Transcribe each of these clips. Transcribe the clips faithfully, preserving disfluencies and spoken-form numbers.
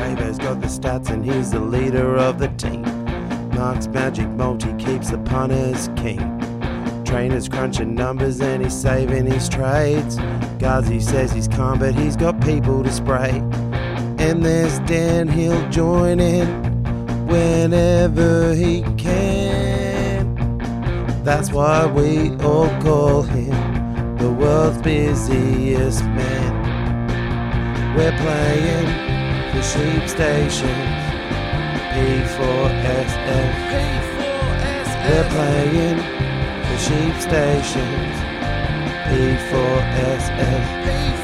Bravo's got the stats and he's the leader of the team. Mark's magic multi keeps the punters keen. Trainers crunching numbers and he's saving his trades. Ghazi says he's calm but he's got people to spray. And there's Dan, he'll join in whenever he can. That's why we all call him the world's busiest man. We're playing for Sheep Stations, P four S F. We're playing for Sheep Stations, P four S F.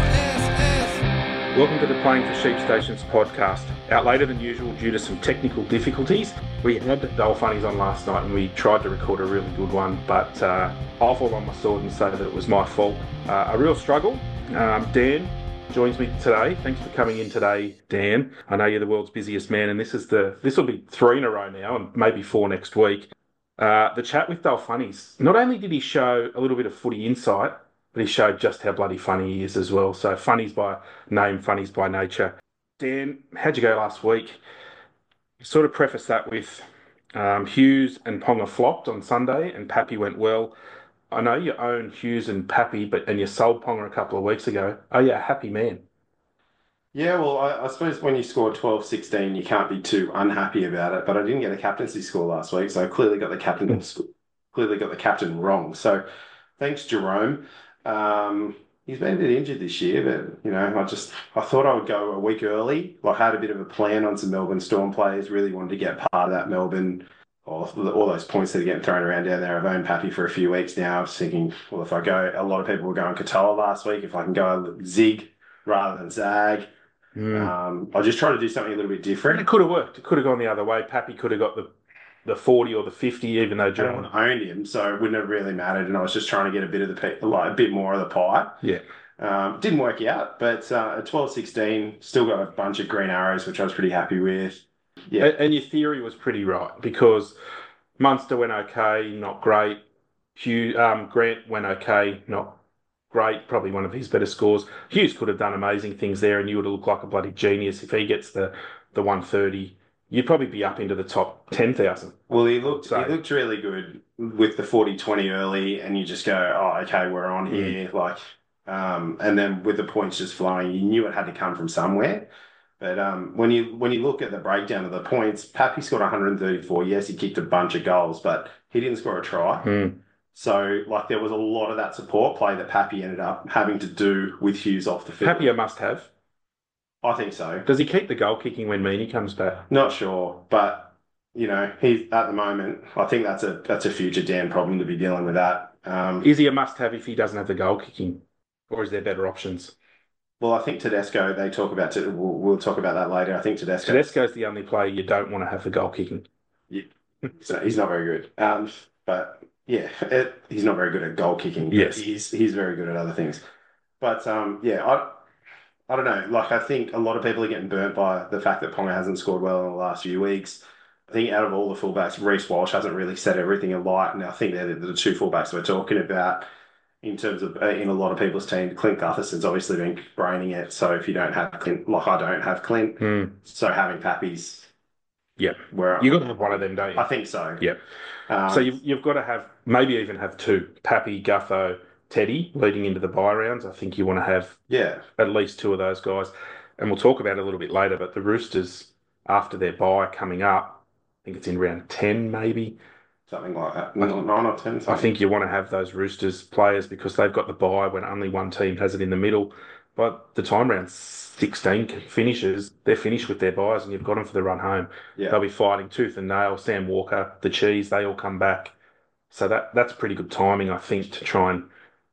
Welcome to the Playing for Sheep Stations podcast. Out later than usual due to some technical difficulties. We had the Dole Funnies on last night and we tried to record a really good one, but uh, I'll fall on my sword and say that it was my fault. Uh, a real struggle. Um, Dan joins me today. Thanks for coming in today, Dan. I know you're the world's busiest man, and this is the this will be three in a row now, and maybe four next week. Uh, the chat with Dole Funnies. Not only did he show a little bit of footy insight, but he showed just how bloody funny he is as well. So funnies by name, funnies by nature. Dan, how'd you go last week? Sort of preface that with um, Hughes and Ponga flopped on Sunday, and Pappy went well. I know you own Hughes and Pappy, but and you sold Ponga a couple of weeks ago. Are you a happy man? Yeah, well, I, I suppose when you score twelve sixteen, you can't be too unhappy about it. But I didn't get a captaincy score last week, so I clearly got the captain clearly got the captain wrong. So thanks, Jerome. Um, he's been a bit injured this year, but you know, I just I thought I would go a week early. I had a bit of a plan on some Melbourne Storm players. Really wanted to get part of that Melbourne. All, all those points that are getting thrown around down there. I've owned Pappy for a few weeks now. I was thinking, well, if I go, a lot of people were going Katoa last week. If I can go Zig rather than Zag, mm. um, I'll just try to do something a little bit different. And it could have worked. It could have gone the other way. Pappy could have got the the forty or the fifty, even though Jerome owned him, so it wouldn't have really mattered. And I was just trying to get a bit of the like a bit more of the pie. Yeah, um, didn't work out, but uh, at twelve sixteen, still got a bunch of green arrows, which I was pretty happy with. Yeah, and, and your theory was pretty right because Munster went okay, not great. Hugh um, Grant went okay, not great. Probably one of his better scores. Hughes could have done amazing things there, and you would have looked like a bloody genius if he gets the the one thirty. You'd probably be up into the top ten thousand. Well, he looked so, he looked really good with the forty twenty early, and you just go, oh, okay, we're on here. Mm. Like, um, and then with the points just flowing, you knew it had to come from somewhere. But um, when you when you look at the breakdown of the points, Pappy scored one hundred thirty-four. Yes, he kicked a bunch of goals, but he didn't score a try. Mm. So, like, there was a lot of that support play that Pappy ended up having to do with Hughes off the field. Pappy a must-have. I think so. Does he keep the goal kicking when Meany comes back? Not sure, but you know, he's at the moment. I think that's a that's a future Dan problem to be dealing with that. Um, is he a must-have if he doesn't have the goal kicking, or is there better options? Well, I think Tedesco. They talk about. We'll, we'll talk about that later. I think Tedesco. Tedesco's the only player you don't want to have the goal kicking. Yeah, so he's not very good. Um, but yeah, it, he's not very good at goal kicking. Yes, he's he's very good at other things. But um, yeah, I. I don't know. Like, I think a lot of people are getting burnt by the fact that Ponga hasn't scored well in the last few weeks. I think out of all the fullbacks, Reece Walsh hasn't really set everything alight. And I think they're the two fullbacks we're talking about in terms of, uh, in a lot of people's team. Clint Gutherson's obviously been braining it. So if you don't have Clint, like I don't have Clint, mm. so having Pappy's. Yeah. Where You've got to have one of them, don't you? I think so. Yeah. Um, so you've, you've got to have, maybe even have two, Pappy, Gutho, Teddy leading into the bye rounds. I think you want to have yeah at least two of those guys. And we'll talk about it a little bit later, but the Roosters, after their bye coming up, I think it's in round ten maybe. Something like that. nine or ten. Something. I think you want to have those Roosters players because they've got the bye when only one team has it in the middle. By the time round sixteen finishes, they're finished with their byes and you've got them for the run home. Yeah. They'll be fighting tooth and nail. Sam Walker, the Cheese, they all come back. So that that's pretty good timing, I think, to try and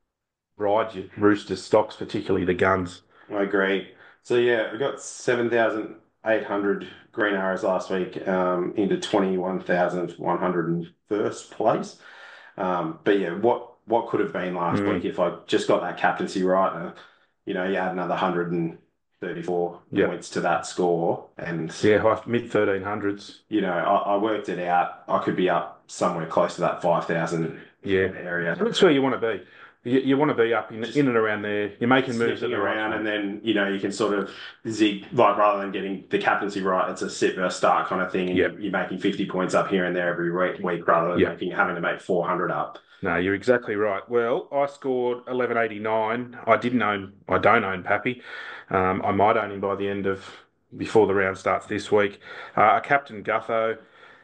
ride your Roosters stocks, particularly the guns. I agree. So yeah, we got seven thousand eight hundred green arrows last week um, into twenty-one thousand one hundred in first place. Um, but yeah, what what could have been last mm. week if I just got that captaincy right? Uh, you know, you add another one hundred thirty-four yep. points to that score, and yeah, mid thirteen hundreds. You know, I, I worked it out. I could be up somewhere close to that five thousand yeah. area. That's where you want to be. You, you want to be up in, Just in and around there. You're making moves at sniffing the right around, time. and then you know you can sort of zig, like rather than getting the captaincy right, it's a sit versus start kind of thing, and Yeah, you, you're making fifty points up here and there every week, week rather than yeah. making having to make four hundred up. No, you're exactly right. Well, I scored eleven eighty-nine. I didn't own, I don't own Pappy. Um, I might own him by the end of, before the round starts this week. Uh, Captain Gutho.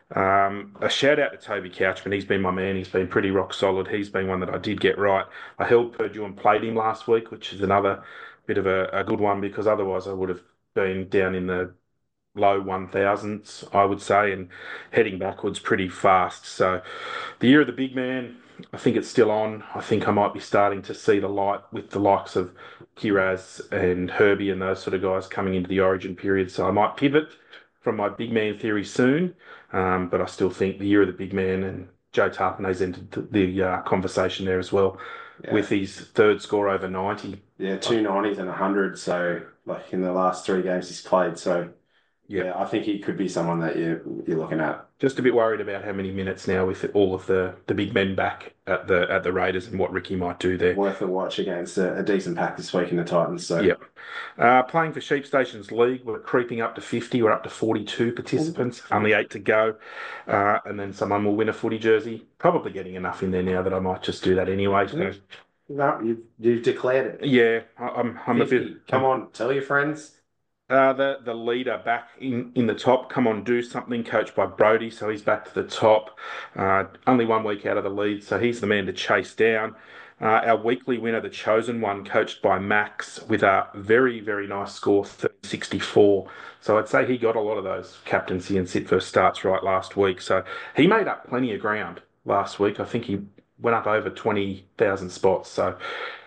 Um, a shout out to Toby Couchman. He's been my man. He's been pretty rock solid. He's been one that I did get right. I held Purdue and played him last week, which is another bit of a, a good one because otherwise I would have been down in the low one thousands, I would say, and heading backwards pretty fast. So the year of the big man, I think it's still on. I think I might be starting to see the light with the likes of Kiraz and Herbie and those sort of guys coming into the origin period. So I might pivot from my big man theory soon. Um, but I still think the year of the big man and Joe Tarpanay's entered the, the uh, conversation there as well Yeah. with his third score over ninety. Yeah, two nineties and a hundred. So like in the last three games he's played. So Yep. yeah, I think he could be someone that you you're looking at. Just a bit worried about how many minutes now with all of the, the big men back at the at the Raiders and what Ricky might do there. Worth a watch against a, a decent pack this week in the Titans. So Yep. Uh, playing for Sheep Stations League, we're creeping up to fifty. We're up to forty-two participants, only eight to go. Uh, and then someone will win a footy jersey. Probably getting enough in there now that I might just do that anyway. So, no, you've you've declared it. yeah, I- I'm I'm a bit. Come on, tell your friends. Uh, the the leader back in, in the top. Come on, do something. Coached by Brody, so he's back to the top. Uh, only one week out of the lead, so he's the man to chase down. Uh, our weekly winner, the chosen one, coached by Max, with a very very nice score, sixty-four. So I'd say he got a lot of those captaincy and sit first starts right last week. So he made up plenty of ground last week. I think he went up over twenty thousand spots. So.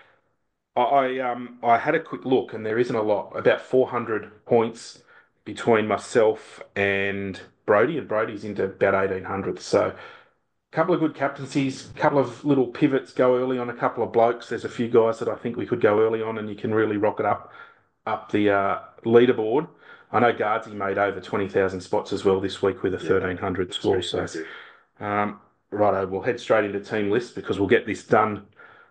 I um I had a quick look and there isn't a lot, about four hundred points between myself and Brody, and Brody's into about eighteen hundred. So a couple of good captaincies, a couple of little pivots go early on a couple of blokes. There's a few guys that I think we could go early on and you can really rocket up up the uh, leaderboard. I know Guardsy made over twenty thousand spots as well this week with a Yeah, thirteen hundred score. So impressive. um, righto, we'll head straight into team list because we'll get this done.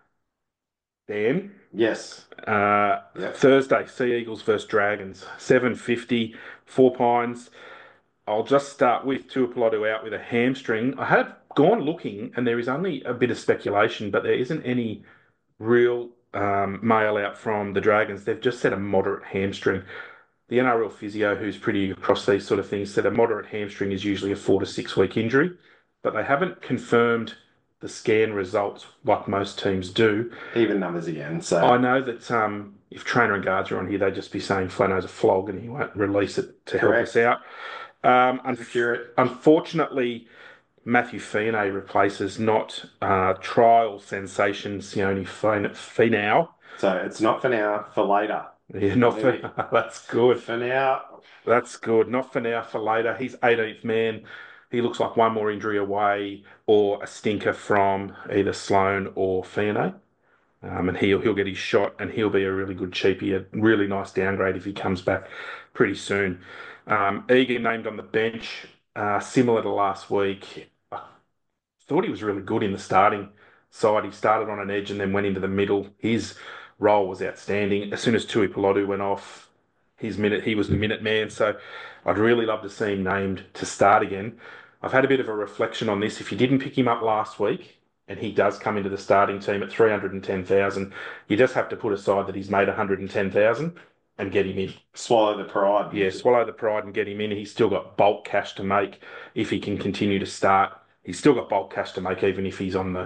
Dan. Yes. Uh, Yep. Thursday, Sea Eagles versus Dragons, seven fifty, Four Pines. I'll just start with Tuipulotu out with a hamstring. I have gone looking, and there is only a bit of speculation, but there isn't any real um, mail out from the Dragons. They've just said a moderate hamstring. The N R L physio, who's pretty across these sort of things, said a moderate hamstring is usually a four to six week injury, but they haven't confirmed the scan results like most teams do. Even numbers again. So I know that um, if Trainer and Guards are on here, they'd just be saying Flano's a flog and he won't release it to help Correct. us out. Um, un- accurate. unfortunately, Matthew Fionney replaces not uh, trial sensation Sione Finau. So it's not for now, for later. Yeah, not for that's good. For now, That's good. Not for now, for later. He's eighteenth man. He looks like one more injury away or a stinker from either Sloan or Fionney. Um, and he'll he'll get his shot, and he'll be a really good cheapie, a really nice downgrade if he comes back pretty soon. Um, Egan named on the bench, uh, similar to last week. I thought he was really good in the starting side. He started on an edge and then went into the middle. His role was outstanding. As soon as Tui Pilotu went off, his minute he was the minute man. So I'd really love to see him named to start again. I've had a bit of a reflection on this. If you didn't pick him up last week, and he does come into the starting team at three hundred ten thousand, you just have to put aside that he's made one hundred ten thousand and get him in. swallow the pride. Yeah, swallow the pride and get him in. He's still got bulk cash to make if he can continue to start. He's still got bulk cash to make even if he's on the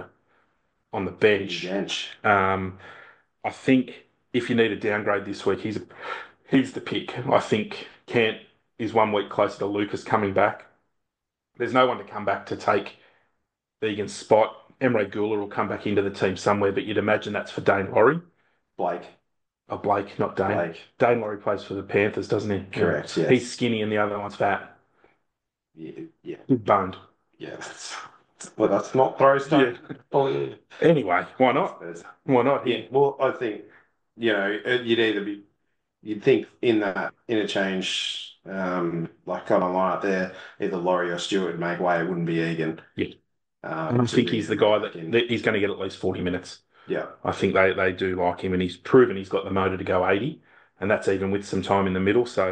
on the bench. Bench. Um, I think if you need a downgrade this week, he's he's the pick. I think Kent is one week closer to Lucas coming back. There's no one to come back to take Egan's spot. Emre Gula will come back into the team somewhere, but you'd imagine that's for Dane Laurie. Blake. Oh, Blake, not Dane. Blake. Dane Laurie plays for the Panthers, doesn't he? Correct, yes. He's skinny and the other one's fat. Yeah, yeah, Good boned. yeah. That's, well, that's not throw stone. Oh, yeah. Anyway, why not? Why not? Yeah, well, I think, you know, you'd either be, you'd think in that interchange, um, like kind of line up there, either Laurie or Stewart would make way. It wouldn't be Egan. Yeah. Um, I think he's the guy that, in. that he's going to get at least forty minutes. Yeah. I think they, they do like him, and he's proven he's got the motor to go eighty, and that's even with some time in the middle. So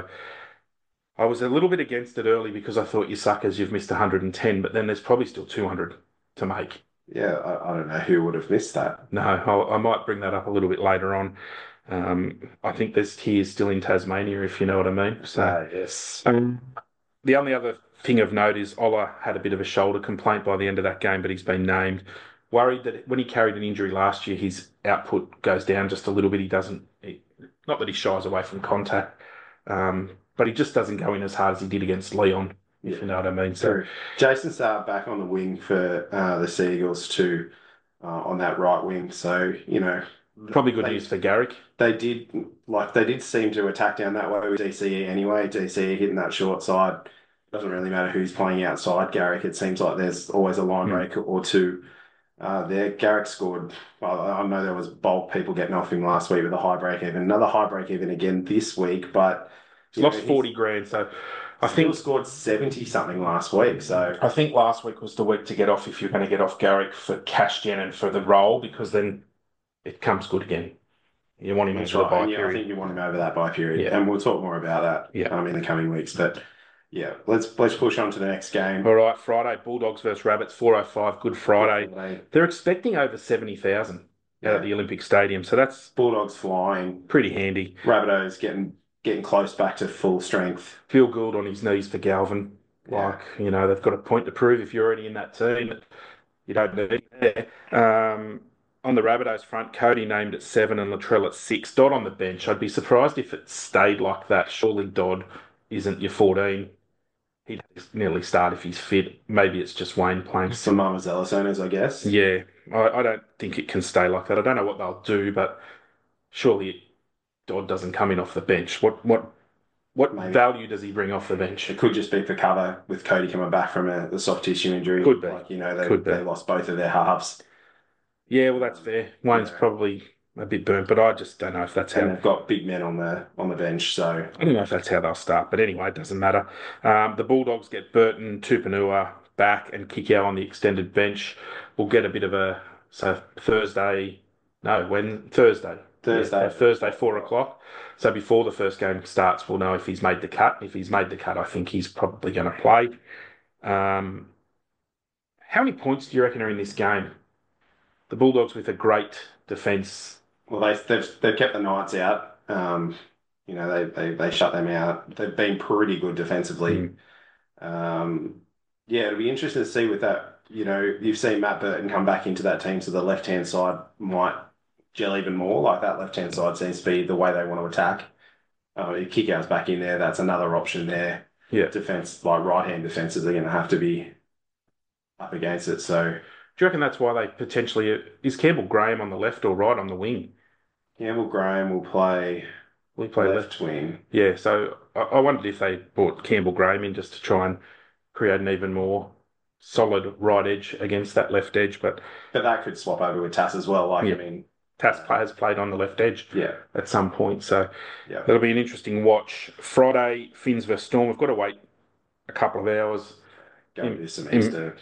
I was a little bit against it early because I thought, you suckers, you've missed one hundred and ten, but then there's probably still two hundred to make. Yeah, I, I don't know who would have missed that. No, I'll, I might bring that up a little bit later on. Um, I think there's tiers still in Tasmania, if you know what I mean. So Ah, yes. um, the only other thing of note is Ola had a bit of a shoulder complaint by the end of that game, but he's been named. Worried that when he carried an injury last year, his output goes down just a little bit. He doesn't, he, not that he shies away from contact, um, but he just doesn't go in as hard as he did against Leon, if Yeah. you know what I mean. So True. Jason Saab back on the wing for uh, the Seagulls too, uh, on that right wing. So, you know, probably good they, news for Garrick. they did like they did seem to attack down that way with D C E anyway. D C E hitting that short side. Doesn't really matter who's playing outside Garrick. It seems like there's always a line Mm. break or two uh, there. Garrick scored. Well, I know there was bulk people getting off him last week with a high break even. Another high break even again this week, but He's lost forty grand, so I still think scored seventy something last week. So I think last week was the week to get off if you're going to get off Garrick for cash gen and for the role, because then it comes good again. You want him that's over the right. bye And yeah, I period. think you want him over that buy period, Yeah. and we'll talk more about that Yeah. um, in the coming weeks. But yeah, let's let's push on to the next game. All right, Friday, Bulldogs versus Rabbits, four oh five, Good Friday. They- They're expecting over seventy thousand out Yeah. at the Olympic Stadium, so that's Bulldogs flying. pretty handy. Rabbitohs getting getting close back to full strength. Feel good on his knees for Galvin. Yeah. Like, you know, they've got a point to prove if you're already in that team. You don't need it there. Um, on the Rabbitohs front, Cody named at seven and Latrell at six. Dodd on the bench. I'd be surprised if it stayed like that. Surely Dodd isn't your fourteen. He'd nearly start if he's fit. Maybe it's just Wayne playing. Some Mama Zealous owners, I guess. Yeah, I, I don't think it can stay like that. I don't know what they'll do, but surely Dodd doesn't come in off the bench. What what what Maybe. value does he bring off the bench? It could just be for cover with Cody coming back from a, a soft tissue injury. Could be. Like, you know, they, Could be. they lost both of their halves. Yeah, well, that's fair. Wayne's Yeah. probably a bit burnt, but I just don't know if that's And how. they've got big men on the on the bench, so I don't know if that's how they'll start, but anyway, it doesn't matter. Um, the Bulldogs get Burton, Tupanua back, and Kikau on the extended bench. We'll get a bit of a so Thursday, no, when Thursday, Thursday. Yeah, Thursday, four o'clock. So before the first game starts, we'll know if he's made the cut. If he's made the cut, I think he's probably going to play. Um, how many points do you reckon are in this game? The Bulldogs with a great defence. well, they, they've they've kept the Knights out. Um, you know, they, they they shut them out. They've been pretty good defensively. Mm. Um, yeah, it'll be interesting to see with that. You know, you've seen Matt Burton come back into that team, so the left hand side might gel even more. Like that left hand side seems to be the way they want to attack. Uh, if Kickout's back in there, that's another option there. Yeah. Defense, like right hand defenses, are going to have to be up against it. So Do you reckon that's why they potentially is Campbell Graham on the left or right on the wing? Campbell Graham will play We play left. left wing. Yeah, so I, I wondered if they brought Campbell Graham in just to try and create an even more solid right edge against that left edge. But But that could swap over with Tass as well. Like, Yeah. I mean, Tass play, has played on the left edge yeah, at some point, so yeah. that'll be an interesting watch. Friday, Finns versus Storm. We've got to wait a couple of hours. Go In- do some in- extra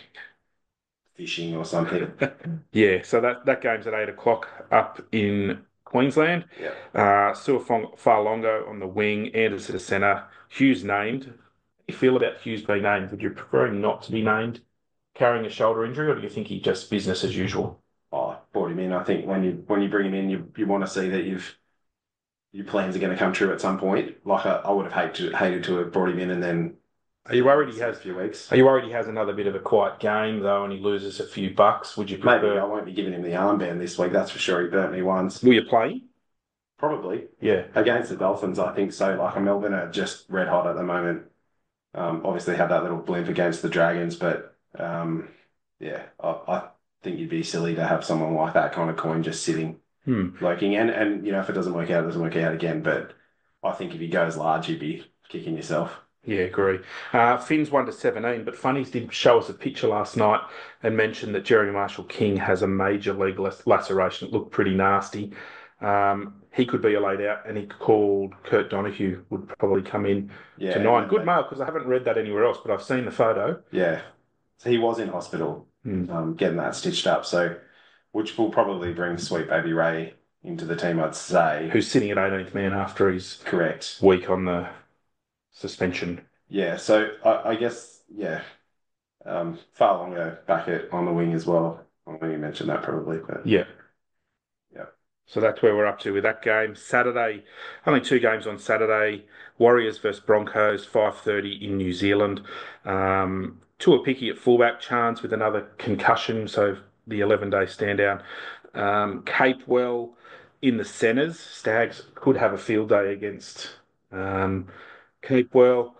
fishing or something. Yeah, so that, that game's at eight o'clock up in Queensland. Yeah. Uh, Suafong Farlongo on the wing, Anderson at centre, Hughes named. How do you feel about Hughes being named? Would you prefer him not to be named, carrying a shoulder injury, or do you think he just business as usual? Oh, brought him in. I think when you when you bring him in, you you want to see that you've your plans are going to come true at some point. Like I, I would have hated to hated to have brought him in and then. Are you worried he a has? few weeks? Are you worried he has another bit of a quiet game though, and he loses a few bucks? Would you Maybe prefer? I won't be giving him the armband this week. That's for sure. He burnt me once. Will you play? Probably Yeah. against the Dolphins. I think so. Like Melbourne are just red hot at the moment. Um, obviously had that little blimp against the Dragons, but um, yeah, I, I think you'd be silly to have someone like that kind of coin just sitting Hmm. lurking. And and you know if it doesn't work out, it doesn't work out again. But I think if he goes large, you'd be kicking yourself. Yeah, agree. Uh, Finn's one to seventeen, but Funnies did show us a picture last night and mentioned that Jeremy Marshall King has a major leg lac- laceration. It looked pretty nasty. Um, he could be a laid out, and he called Kurt Donahue would probably come in Yeah, to nine. and Good they- mail because I haven't read that anywhere else, but I've seen the photo. Yeah, so he was in hospital, Hmm. um, getting that stitched up. So which will probably bring Sweet Baby Ray into the team, I'd say. Who's sitting at eighteenth man after his Correct. week on the suspension. Yeah, so I, I guess, yeah, um, far longer back at on the wing as well. I know you mentioned that probably, but Yeah. yeah. So that's where we're up to with that game. Saturday, only two games on Saturday. Warriors versus Broncos, five thirty in New Zealand. Um, Tua Picky at fullback, chance with another concussion, so the eleven-day stand down. Um, Capewell in the centres. Stags could have a field day against um, Capewell.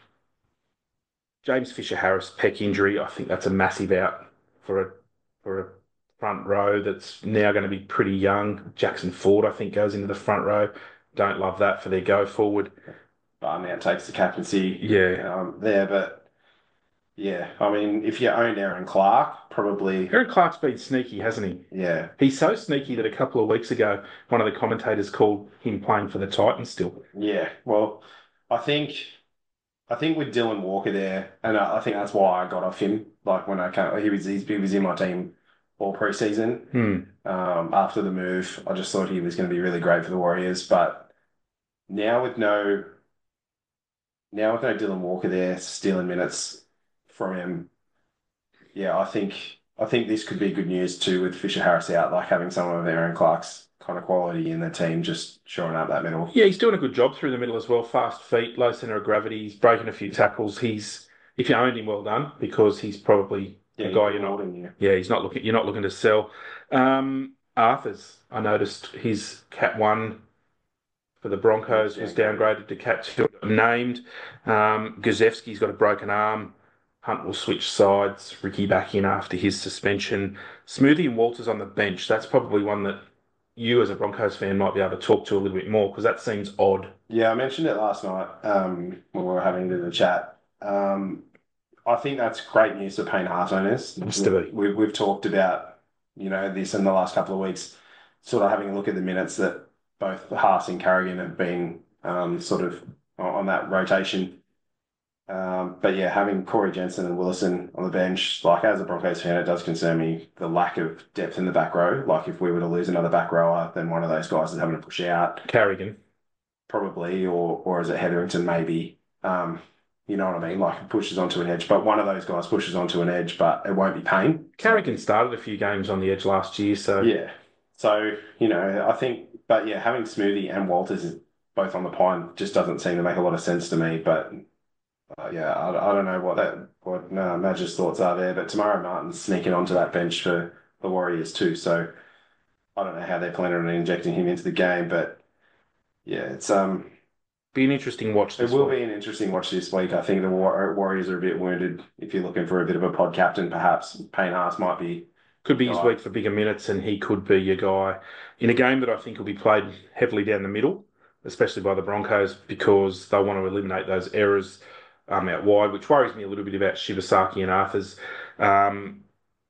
James Fisher-Harris pec injury. I think that's a massive out for a for a front row that's now going to be pretty young. Jackson Ford, I think, goes into the front row. Don't love that for their go forward. Barnett takes the captaincy Yeah. um, there, but yeah, I mean, if you owned Aaron Clark, probably, Aaron Clark's been sneaky, hasn't he? yeah, He's so sneaky that a couple of weeks ago, one of the commentators called him playing for the Titans still. yeah. Well, I think I think with Dylan Walker there, and I, I think that's why I got off him. Like when I came, he was he's, he was in my team all preseason. Hmm. Um, after the move, I just thought he was going to be really great for the Warriors, but now with no now with no Dylan Walker there stealing minutes from him, yeah, I think I think this could be good news too with Fisher Harris out, like having someone of Aaron Clark's kind of quality in the team just showing up that middle. Yeah, he's doing a good job through the middle as well. Fast feet, low centre of gravity. He's breaking a few tackles. He's, if you owned him, well done, because he's probably Yeah, a guy he's you're not. rewarding you. Yeah, he's not looking. You're not looking to sell. Um, Arthur's. I noticed his Cat One for the Broncos was downgraded to Cat Two. Named. Um, Guzevski's got a broken arm. Hunt will switch sides. Ricky back in after his suspension. Smoothie and Walters on the bench. That's probably one that you as a Broncos fan might be able to talk to a little bit more because that seems odd. Yeah, I mentioned it last night um, when we were having a bit of a chat. Um, I think that's great news for Payne Haas owners. Has to be. We, we've talked about, you know, this in the last couple of weeks, sort of having a look at the minutes that both Haas and Carrigan have been um, sort of on that rotation. Um, but yeah, having Corey Jensen and Willison on the bench, like as a Broncos fan, it does concern me the lack of depth in the back row. Like if we were to lose another back rower, then one of those guys is having to push out. Carrigan. Probably, or or is it Hetherington maybe? Um, you know what I mean? Like pushes onto an edge, but one of those guys pushes onto an edge, but it won't be Payne. Carrigan started a few games on the edge last year, so Yeah. So, you know, I think, but yeah, having Smoothie and Walters both on the pine just doesn't seem to make a lot of sense to me. But uh, yeah, I, I don't know what that what uh, Madge's thoughts are there. But Tamara Martin's sneaking onto that bench for the Warriors too. So I don't know how they're planning on injecting him into the game, but yeah, it's um. be an interesting watch It this will week. be an interesting watch this week. I think the War Warriors are a bit wounded. If you're looking for a bit of a pod captain, perhaps Payne Haas might be. Could be his Guy. week for bigger minutes, and he could be your guy in a game that I think will be played heavily down the middle, especially by the Broncos, because they want to eliminate those errors um, out wide, which worries me a little bit about Shibasaki and Arthurs. Um,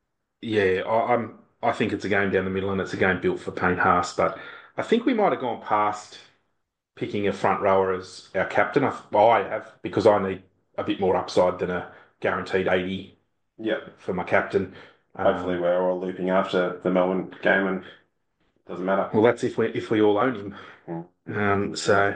yeah, I, I'm. I think it's a game down the middle, and it's a game built for Payne Haas. But I think we might have gone past picking a front rower as our captain. I, I have, because I need a bit more upside than a guaranteed eighty Yep. for my captain. Hopefully, Um, we're all looping after the Melbourne game, and it doesn't matter. well, that's if we if we all own him. Mm. Um, so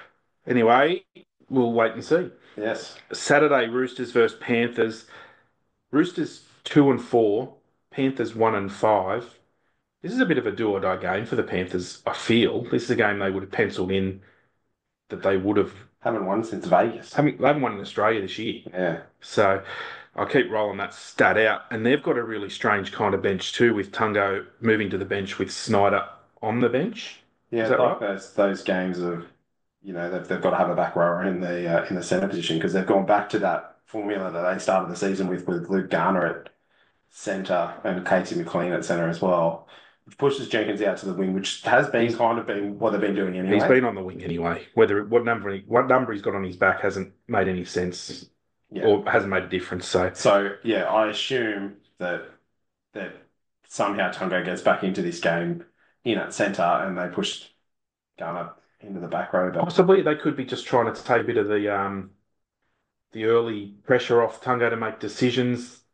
anyway, we'll wait and see. Yes. Saturday, Roosters versus Panthers. Roosters two and four, Panthers one and five. This is a bit of a do or die game for the Panthers. I feel this is a game they would have penciled in that they would have. Haven't won since Vegas. Haven't, they haven't won in Australia this year. Yeah. So I'll keep rolling that stat out. And they've got a really strange kind of bench too, with Tungo moving to the bench with Snyder on the bench. Yeah, Is that like right? those those games of, you know, they've, they've got to have a back rower in the uh, in the centre position because they've gone back to that formula that they started the season with with Luke Garner at centre and Casey McLean at centre as well, which pushes Jenkins out to the wing, which has been kind of been what they've been doing anyway. He's been on the wing anyway. Whether what number he, what number he's got on his back hasn't made any sense Yeah. or hasn't made a difference. So So yeah, I assume that that somehow Tungo gets back into this game in at centre and they push Garner into the back row. But possibly they could be just trying to take a bit of the um the early pressure off Tungo to make decisions.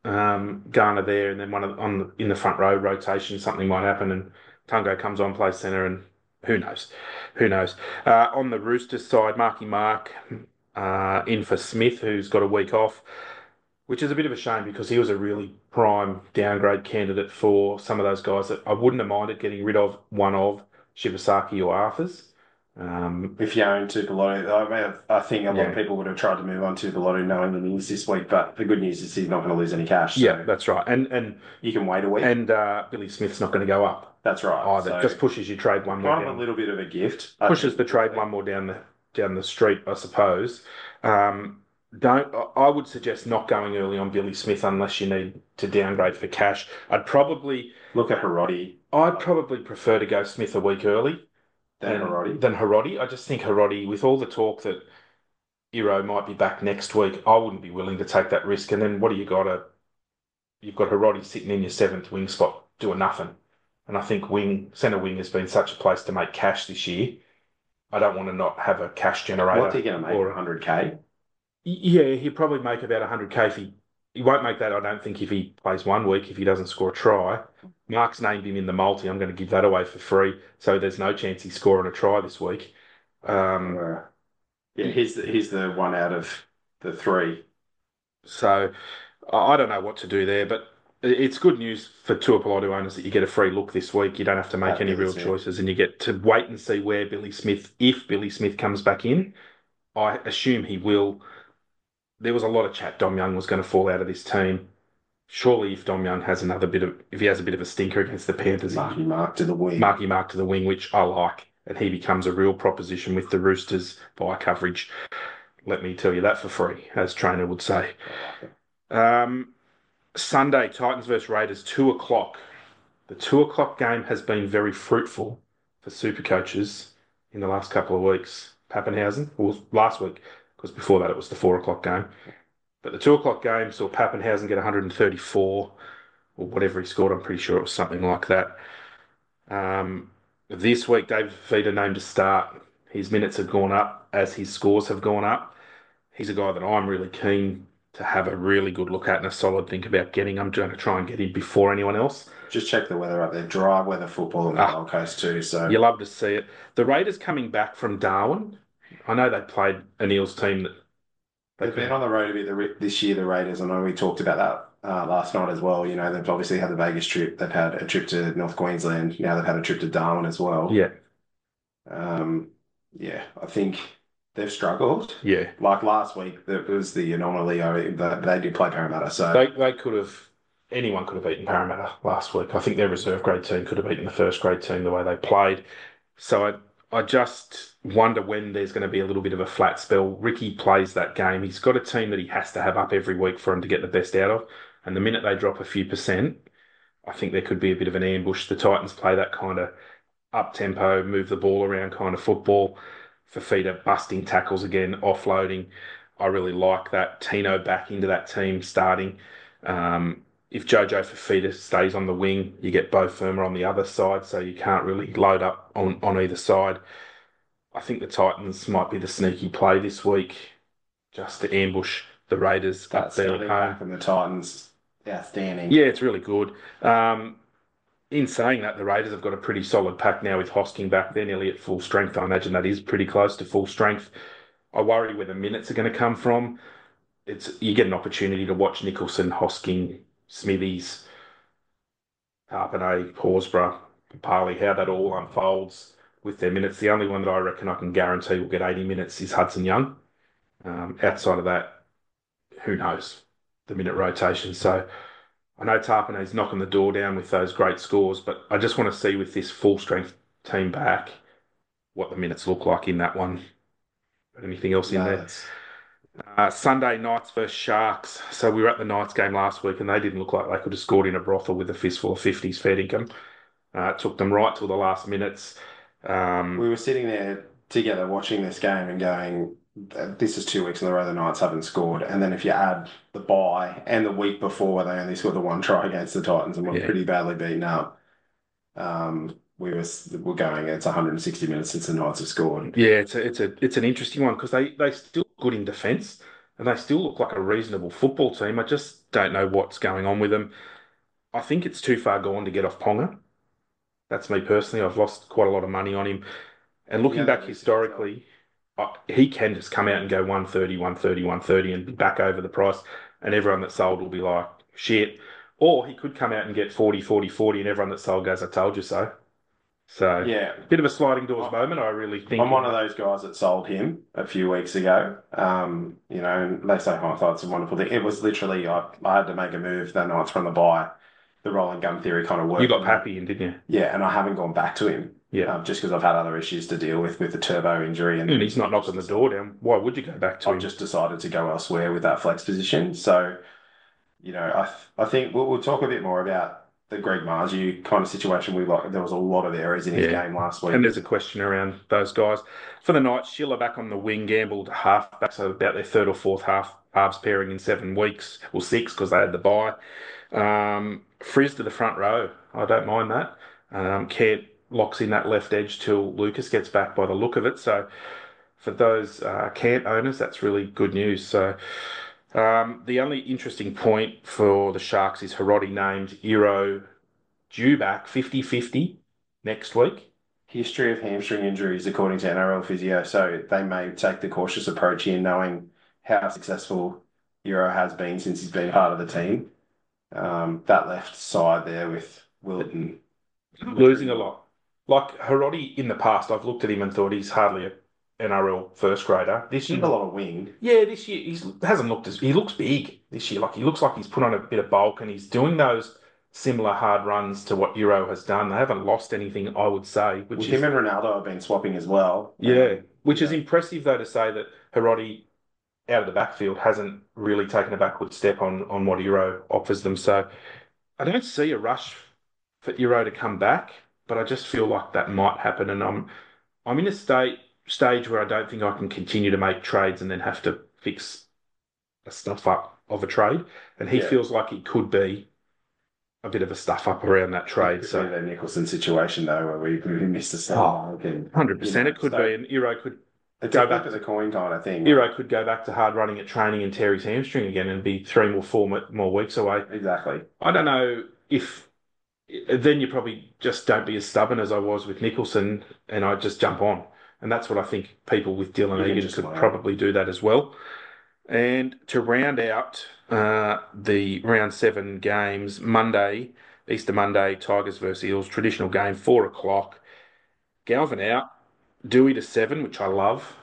um, Garner there, and then one of, on the, in the front row rotation, something might happen, and Tungo comes on, plays centre, and who knows? Who knows? Uh, on the Roosters side, Marky Mark uh, in for Smith, who's got a week off, which is a bit of a shame because he was a really prime downgrade candidate for some of those guys that I wouldn't have minded getting rid of, one of Shibasaki or Arthurs. Um, If you own Tupolotu, I mean, I think a lot of yeah, people would have tried to move on Tupolotu knowing the news this week, but the good news is he's not going to lose any cash, yeah, so that's right. And and you can wait a week. and uh, Billy Smith's not going to go up That's right. either. So Just pushes your trade one more kind of a down. little bit of a gift. I Pushes think. the trade one more down the down the street, I suppose. Um, don't I would suggest not going early on Billy Smith unless you need to downgrade for cash. I'd probably Look at Hiroti, I'd probably prefer to go Smith a week early then and Hiroti. than Hiroti. I just think Hiroti, with all the talk that Iro might be back next week, I wouldn't be willing to take that risk. And then what do you got? A you've got Hiroti sitting in your seventh wing spot doing nothing. And I think wing centre wing has been such a place to make cash this year. I don't want to not have a cash generator. What's he going to make? Or one hundred K? yeah, he'll probably make about one hundred K if he he won't make that, I don't think, if he plays one week if he doesn't score a try. Mark's named him in the multi. I'm going to give that away for free, so there's no chance he's scoring a try this week. Um, Uh, yeah, he's the, he's the one out of the three. so I I don't know what to do there, but it's good news for Tuapolotu owners that you get a free look this week. You don't have to make At any Billy real Smith. choices, and you get to wait and see where Billy Smith, if Billy Smith comes back in. I assume he will. There was a lot of chat Dom Young was going to fall out of this team. Surely, if Dom Young has another bit of, if he has a bit of a stinker against the Panthers, Marky Mark to the wing. Marky Mark to the wing, which I like, and he becomes a real proposition with the Roosters by coverage. Let me tell you that for free, as trainer would say. Um, Sunday, Titans versus Raiders, two o'clock. The two o'clock game has been very fruitful for super coaches in the last couple of weeks. Pappenhausen, well, last week, because before that it was the four o'clock game. But the two o'clock game saw Pappenhausen get one hundred thirty-four or whatever he scored. I'm pretty sure it was something like that. Um, this week, David Fifita named to start. His minutes have gone up as his scores have gone up. He's a guy that I'm really keen to have a really good look at and a solid think about getting. I'm going to try and get him before anyone else. Just check the weather up there. Dry weather football on the Ah, Gold Coast too. So you love to see it. The Raiders coming back from Darwin. I know they played a Neil's team that they they've been could. on the road a bit the- this year, the Raiders. I know we talked about that uh, last night as well. You know, they've obviously had the Vegas trip. They've had a trip to North Queensland. Now they've had a trip to Darwin as well. Yeah, Um, yeah, I think they've struggled. yeah. Like last week, that was the anomaly. I mean, they, they did play Parramatta, so They they could have anyone could have beaten Parramatta last week. I think their reserve grade team could have beaten the first grade team the way they played. So I I just wonder when there's going to be a little bit of a flat spell. Ricky plays that game. He's got a team that he has to have up every week for him to get the best out of. And the minute they drop a few percent, I think there could be a bit of an ambush. The Titans play that kind of up tempo, move the ball around kind of football. Fafita busting tackles again, offloading. I really like that. Tino back into that team starting. Um, if Jojo Fafita stays on the wing, you get Bo Firma on the other side, so you can't really load up on, on either side. I think the Titans might be the sneaky play this week, just to ambush the Raiders that up there at starting home. back from the Titans, outstanding. Yeah, it's really good. Um, in saying that, the Raiders have got a pretty solid pack now with Hosking back. They're nearly at full strength. I imagine that is pretty close to full strength. I worry where the minutes are going to come from. It's you get an opportunity to watch Nicholson, Hosking, Smithies, Harpenay, Horsburgh, Parley, how that all unfolds with their minutes. The only one that I reckon I can guarantee will get eighty minutes is Hudson Young. Um, outside of that, who knows? The minute rotation. So I know Tarpanay's knocking the door down with those great scores, but I just want to see with this full strength team back what the minutes look like in that one. Got anything else in No, there? that's Uh, Sunday Knights versus Sharks. So we were at the Knights game last week, and they didn't look like they could have scored in a brothel with a fistful of fifties fair income. Uh, it took them right till the last minutes. Um, we were sitting there together watching this game and going, this is two weeks in a row the Knights haven't scored. And then if you add the bye and the week before where they only scored the one try against the Titans and were Yeah. pretty badly beaten up, um, we were, we're going, it's one hundred sixty minutes since the Knights have scored. yeah, it's a, it's a it's an interesting one because they they still good in defence. and they still look like a reasonable football team. I just don't know what's going on with them. I think it's too far gone to get off Ponga. That's me personally. I've lost quite a lot of money on him. And He looking hasn't back boosted himself. historically, uh, he can just come out and go one thirty, one thirty, one thirty and be back over the price. And everyone that sold will be like, shit. Or he could come out and get forty, forty, forty, and everyone that sold goes, I told you so. So, Yeah, bit of a sliding doors I- moment, I really think. I'm one of those guys that sold him a few weeks ago. Um, you know, and they say hindsight's a wonderful thing. It was literally I, I had to make a move that night from the buy. The rolling gun theory kind of worked. You got Pappy in, didn't you? Yeah, and I haven't gone back to him. Yeah. Um, just because I've had other issues to deal with with the turbo injury, and And he's not knocking the door down. Why would you go back to I've him? just decided to go elsewhere with that flex position. So, you know, I th I think we'll, we'll talk a bit more about the Greg Marju kind of situation. We like there was a lot of errors in his Yeah. game last week. And there's a question around those guys. For the night, Schiller back on the wing, gambled halfback, so about their third or fourth half halves pairing in seven weeks, or six because they had the bye. Um, Frizz to the front row. I don't mind that. Um, Kent locks in that left edge till Lucas gets back by the look of it. So for those uh, Kent owners, that's really good news. So um, the only interesting point for the Sharks is Hiroti named Iro due back fifty fifty next week. History of hamstring injuries, according to N R L physio. So they may take the cautious approach here, knowing how successful Euro has been since he's been part of the team. Um, that left side there with Wilton Losing a lot. Like Hiroti in the past, I've looked at him and thought he's hardly a N R L first grader. This He's year, a lot of wing. yeah, this year he's hasn't looked as he looks big this year. Like he looks like he's put on a bit of bulk and he's doing those similar hard runs to what Euro has done. They haven't lost anything, I would say, which Well, is him and Ronaldo have been swapping as well. yeah, Um, which is yeah. impressive though to say that Hiroti out of the backfield hasn't really taken a backward step on on what Euro offers them. So I don't see a rush for Euro to come back, but I just feel like that might happen, and I'm I'm in a state stage where I don't think I can continue to make trades and then have to fix a stuff up of a trade, and he Yeah. feels like he could be a bit of a stuff up around that trade. Could be So the Nicholson situation though, where we, we missed a step. Oh, and one hundred percent you know, it could so be, and Euro could it's go a flip back of to the coin kind of thing. Euro could go back to hard running at training and tear his hamstring again and be three more four mo- more weeks away. Exactly. I don't know if then you probably just don't be as stubborn as I was with Nicholson, and I just jump on. And that's what I think people with Dylan You can Egan just could learn. probably do that as well. And to round out uh, the round seven games, Monday, Easter Monday, Tigers versus Eels, traditional game, four o'clock. Galvin out, Dewey to seven, which I love.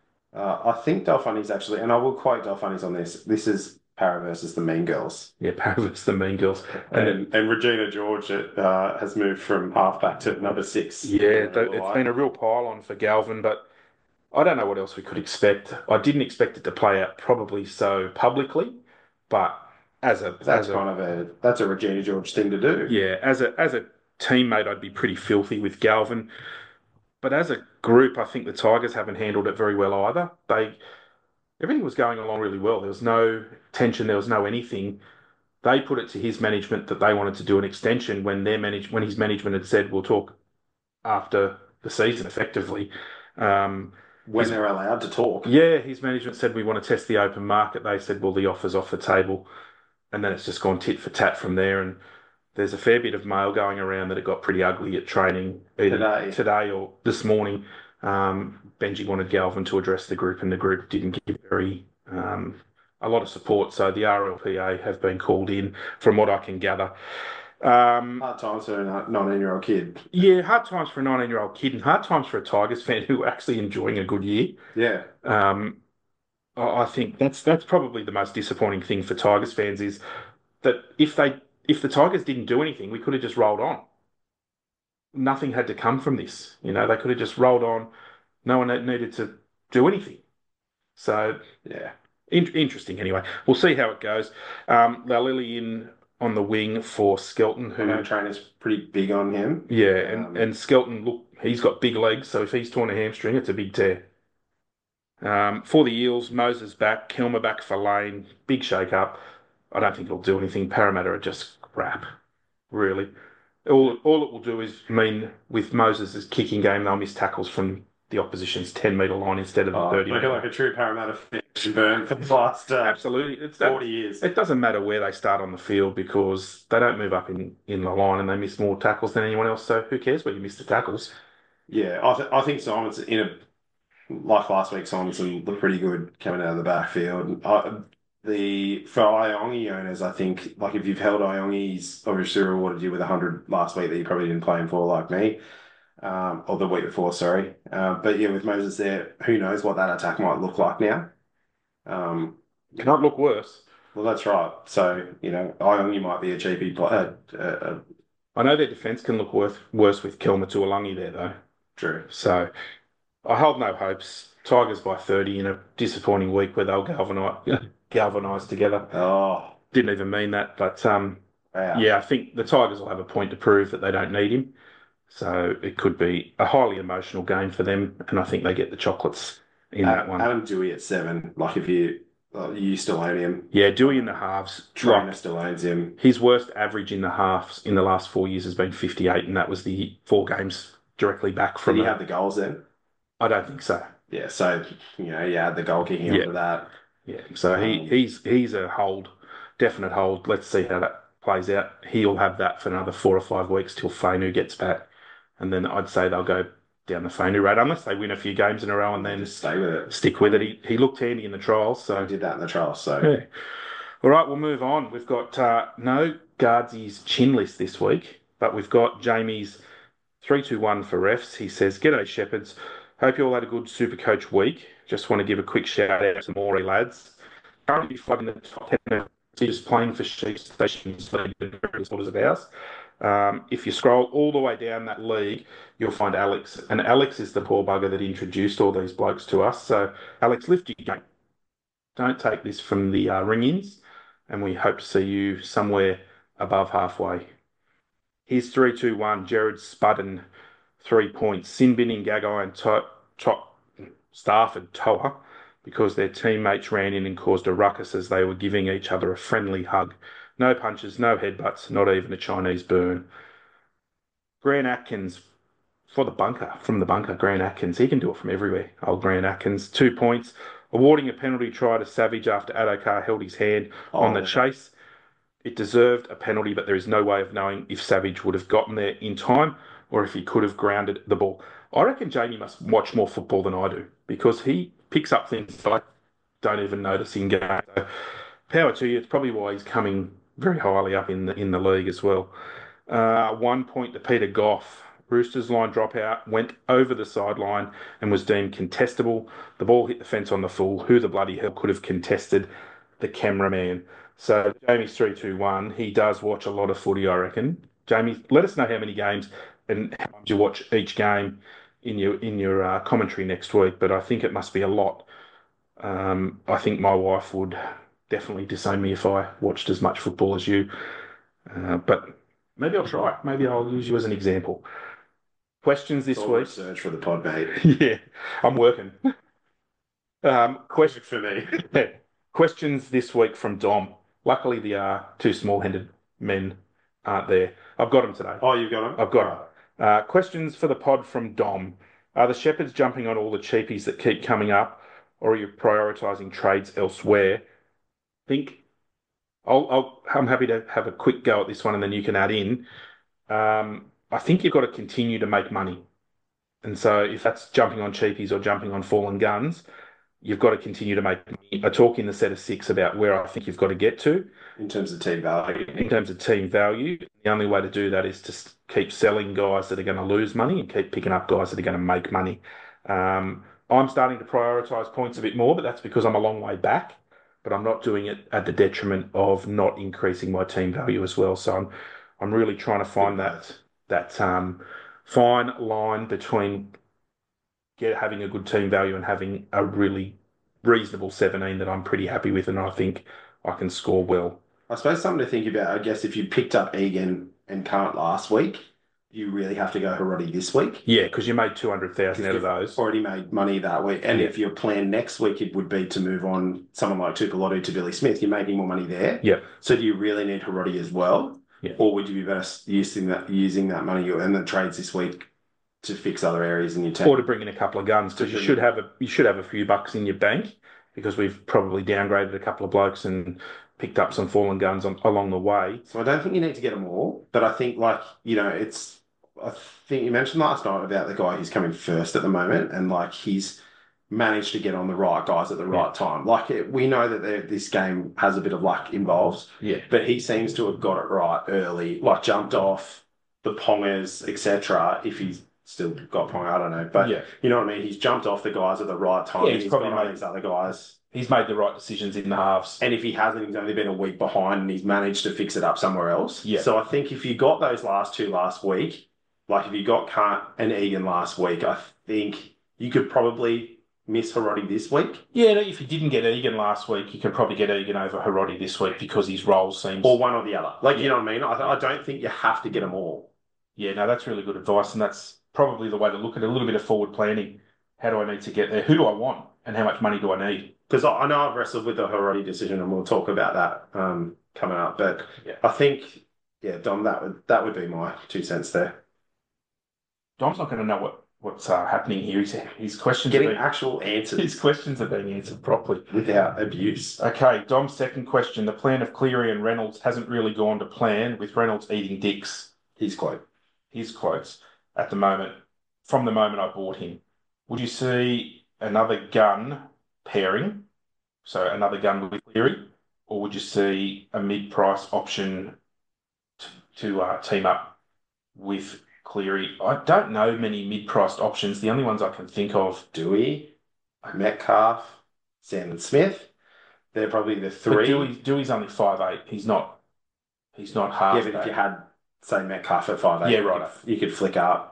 Uh, I think Delphani's actually, and I will quote Delphani's on this. This is Para versus the Mean Girls, Yeah, Parra versus the Mean Girls. And and and Regina George uh, has moved from halfback to number six. yeah, Uh, th- it's been a real pile on for Galvin, but I don't know what else we could expect. I didn't expect it to play out probably so publicly, but as a That's as a kind of a that's a Regina George thing to do. yeah, as a as a teammate, I'd be pretty filthy with Galvin. But as a group, I think the Tigers haven't handled it very well either. They everything was going along really well. There was no tension, there was no anything. They put it to his management that they wanted to do an extension when their manage when his management had said we'll talk after the season effectively. Um, When his- they're allowed to talk. yeah, his management said we want to test the open market. They said, well, the offer's off the table. And then it's just gone tit for tat from there. And there's a fair bit of mail going around that it got pretty ugly at training either Today. today or this morning. Um, Benji wanted Galvin to address the group, and the group didn't give very um, a lot of support. So the R L P A have been called in, from what I can gather. Um, Hard times for a nineteen-year-old kid. yeah, hard times for a nineteen-year-old kid, and hard times for a Tigers fan who are actually enjoying a good year. Yeah. Um, I I think that's that's probably the most disappointing thing for Tigers fans is that if they if the Tigers didn't do anything, we could have just rolled on. Nothing had to come from this. You know, they could have just rolled on. No one needed to do anything. So Yeah. in, interesting anyway. We'll see how it goes. Um, Lily in on the wing for Skelton, I know who trainer's pretty big on him. yeah, and, Um, and Skelton, look, he's got big legs, so if he's torn a hamstring, it's a big tear. Um, for the Eels, Moses back, Kilmer back for Lane, big shake up. I don't think it'll do anything. Parramatta are just crap, really. All all it will do is mean with Moses' kicking game, they'll miss tackles from the opposition's ten metre line instead of the Oh, thirty looking metre. like a true Parramatta fan burn for the last uh, Absolutely. It's that, forty years. it doesn't matter where they start on the field because they don't move up in, in the line and they miss more tackles than anyone else. So who cares where you miss the tackles? Yeah, I, th I think Simon's in a like last week. Simonson looked pretty good coming out of the backfield. I, the for Iongi owners, I think like if you've held Iongi, he's obviously rewarded you with a hundred last week that you probably didn't play him for, like me, um, or the week before, sorry. Uh, but yeah, with Moses there, who knows what that attack might look like now? Um, Cannot look worse. well, that's right. So you know, Iongi might be a cheapie player. Uh, uh, I know their defence can look worse, worse with Kelma Tuolangi there, though. true. So I hold no hopes. Tigers by thirty in a disappointing week where they'll galvanise, galvanise together. Oh, Didn't even mean that. But um, wow. yeah, I think the Tigers will have a point to prove that they don't need him. So it could be a highly emotional game for them. And I think they get the chocolates in Adam, that one. Adam Dewey at seven. Like if you well, you still own him. Yeah, Dewey in the halves. Trainer still owns him. His worst average in the halves in the last four years has been fifty-eight, and that was the four games directly back from. Did he a, have the goals then? I don't think so. Yeah, so you know, yeah, the goal kicking Yeah. after that. Yeah, so Um, he he's he's a hold, definite hold. Let's see how that plays out. He'll have that for another four or five weeks till Fainu gets back, and then I'd say they'll go down the Fainu road unless they win a few games in a row and then just stay with it. stick with it. He he looked handy in the trials, so He did that in the trial. So yeah. All right, we'll move on. We've got uh, no Guardsy's chin list this week, but we've got Jamie's three two one for refs. He says, G'day, Shepherds. Hope you all had a good Super Coach week. Just want to give a quick shout out to Morey lads. Currently fighting the top ten just playing for Sheep Stations League and various orders of ours. Um, if you scroll all the way down that league, you'll find Alex. And Alex is the poor bugger that introduced all these blokes to us. So, Alex, lift your game. Don't take this from the uh, ring-ins, and we hope to see you somewhere above halfway. Here's three two one, Jared Spudden, three points. Sinbin, Gagai, and to- Stafford Toa because their teammates ran in and caused a ruckus as they were giving each other a friendly hug. No punches, no headbutts, not even a Chinese burn. Grant Atkins for the bunker, from the bunker, Grant Atkins. He can do it from everywhere. Old Grant Atkins, two points. Awarding a penalty try to Savage after Adokar held his hand Oh, on the yeah. chase. It deserved a penalty, but there is no way of knowing if Savage would have gotten there in time or if he could have grounded the ball. I reckon Jamie must watch more football than I do because he picks up things that I don't even notice in game. So, power to you. It's probably why he's coming very highly up in the in the league as well. Uh, one point to Peter Goff. Roosters line dropout, went over the sideline and was deemed contestable. The ball hit the fence on the full. Who the bloody hell could have contested the cameraman? So Jamie's three two one. He does watch a lot of footy, I reckon. Jamie, let us know how many games and how much you watch each game in your in your uh, commentary next week. But I think it must be a lot. Um, I think my wife would definitely disown me if I watched as much football as you. Uh, but maybe I'll try. Maybe I'll use you as an example. Questions this all week? research for the pod, mate. Yeah, I'm working. Um, question for me. yeah. Questions this week from Dom. Luckily, the uh, two small-handed men aren't there. I've got them today. Oh, you've got him? I've got them. Uh, questions for the pod from Dom. Are the Shepherds jumping on all the cheapies that keep coming up, or are you prioritising trades elsewhere? Think. I'll, I'll, I'm happy to have a quick go at this one, and then you can add in. Um, I think you've got to continue to make money. And so if that's jumping on cheapies or jumping on fallen guns, you've got to continue to make money. I talk in the set of six about where I think you've got to get to. In terms of team value. In terms of team value, the only way to do that is to keep selling guys that are going to lose money and keep picking up guys that are going to make money. Um, I'm starting to prioritise points a bit more, but that's because I'm a long way back. But I'm not doing it at the detriment of not increasing my team value as well. So I'm I'm really trying to find that that um, fine line between get having a good team value and having a really reasonable seventeen that I'm pretty happy with, and I think I can score well. I suppose something to think about, I guess, if you picked up Egan and Can't last week, you really have to go Harodi this week. Yeah, because you made two hundred thousand out of those. Already made money that week. And Yeah. if your plan next week, it would be to move on someone like Tupolotu to Billy Smith, you're making more money there. Yeah. So do you really need Harodi as well? Yeah. Or would you be better using that using that money and the trades this week to fix other areas in your team. Or to bring in a couple of guns, because you should have a you should have a few bucks in your bank, because we've probably downgraded a couple of blokes and picked up some fallen guns on, along the way. So I don't think you need to get them all, but I think like, you know, it's, I think you mentioned last night about the guy who's coming first at the moment, and like he's managed to get on the right guys at the right Yeah. time. Like it, we know that there- this game has a bit of luck involved, Yeah. but he seems to have got it right early, like jumped off the Pongers, et cetera. If he's still got Ponga, I don't know, but Yeah. you know what I mean. He's jumped off the guys at the right time. Yeah, and he's he's probably got on made- these other guys. He's made the right decisions in the halves. And if he hasn't, he's only been a week behind and he's managed to fix it up somewhere else. Yeah. So I think if you got those last two last week, like if you got Kant and Egan last week, I think you could probably miss Harodi this week. Yeah, no, if you didn't get Egan last week, you could probably get Egan over Harodi this week, because his role seems... Or one or the other. Like, you Yeah. know what I mean? I, I don't think you have to get them all. Yeah, no, that's really good advice, and that's probably the way to look at it. A little bit of forward planning. How do I need to get there? Who do I want? And how much money do I need? Because I, I know I've wrestled with the Harodi decision and we'll talk about that um, coming up. But Yeah. I think, yeah, Dom, that would that would be my two cents there. Dom's not going to know what, what's uh, happening here. His, his questions Getting are being, actual his answers questions are being answered properly. without abuse. Okay, Dom's second question. The plan of Cleary and Reynolds hasn't really gone to plan, with Reynolds eating dicks. He's quote. His quotes at the moment, from the moment I bought him. Would you see another gun pairing, so another gun with Cleary, or would you see a mid-price option to, to uh, team up with Cleary? I don't know many mid-priced options. The only ones I can think of... Dewey, Metcalf, Sandon Smith. They're probably the But three. Dewey, Dewey's only five eight. He's not. He's not half. Yeah, but if that. you had, say, Metcalf at five eight, Yeah, you right. could- you could flick up.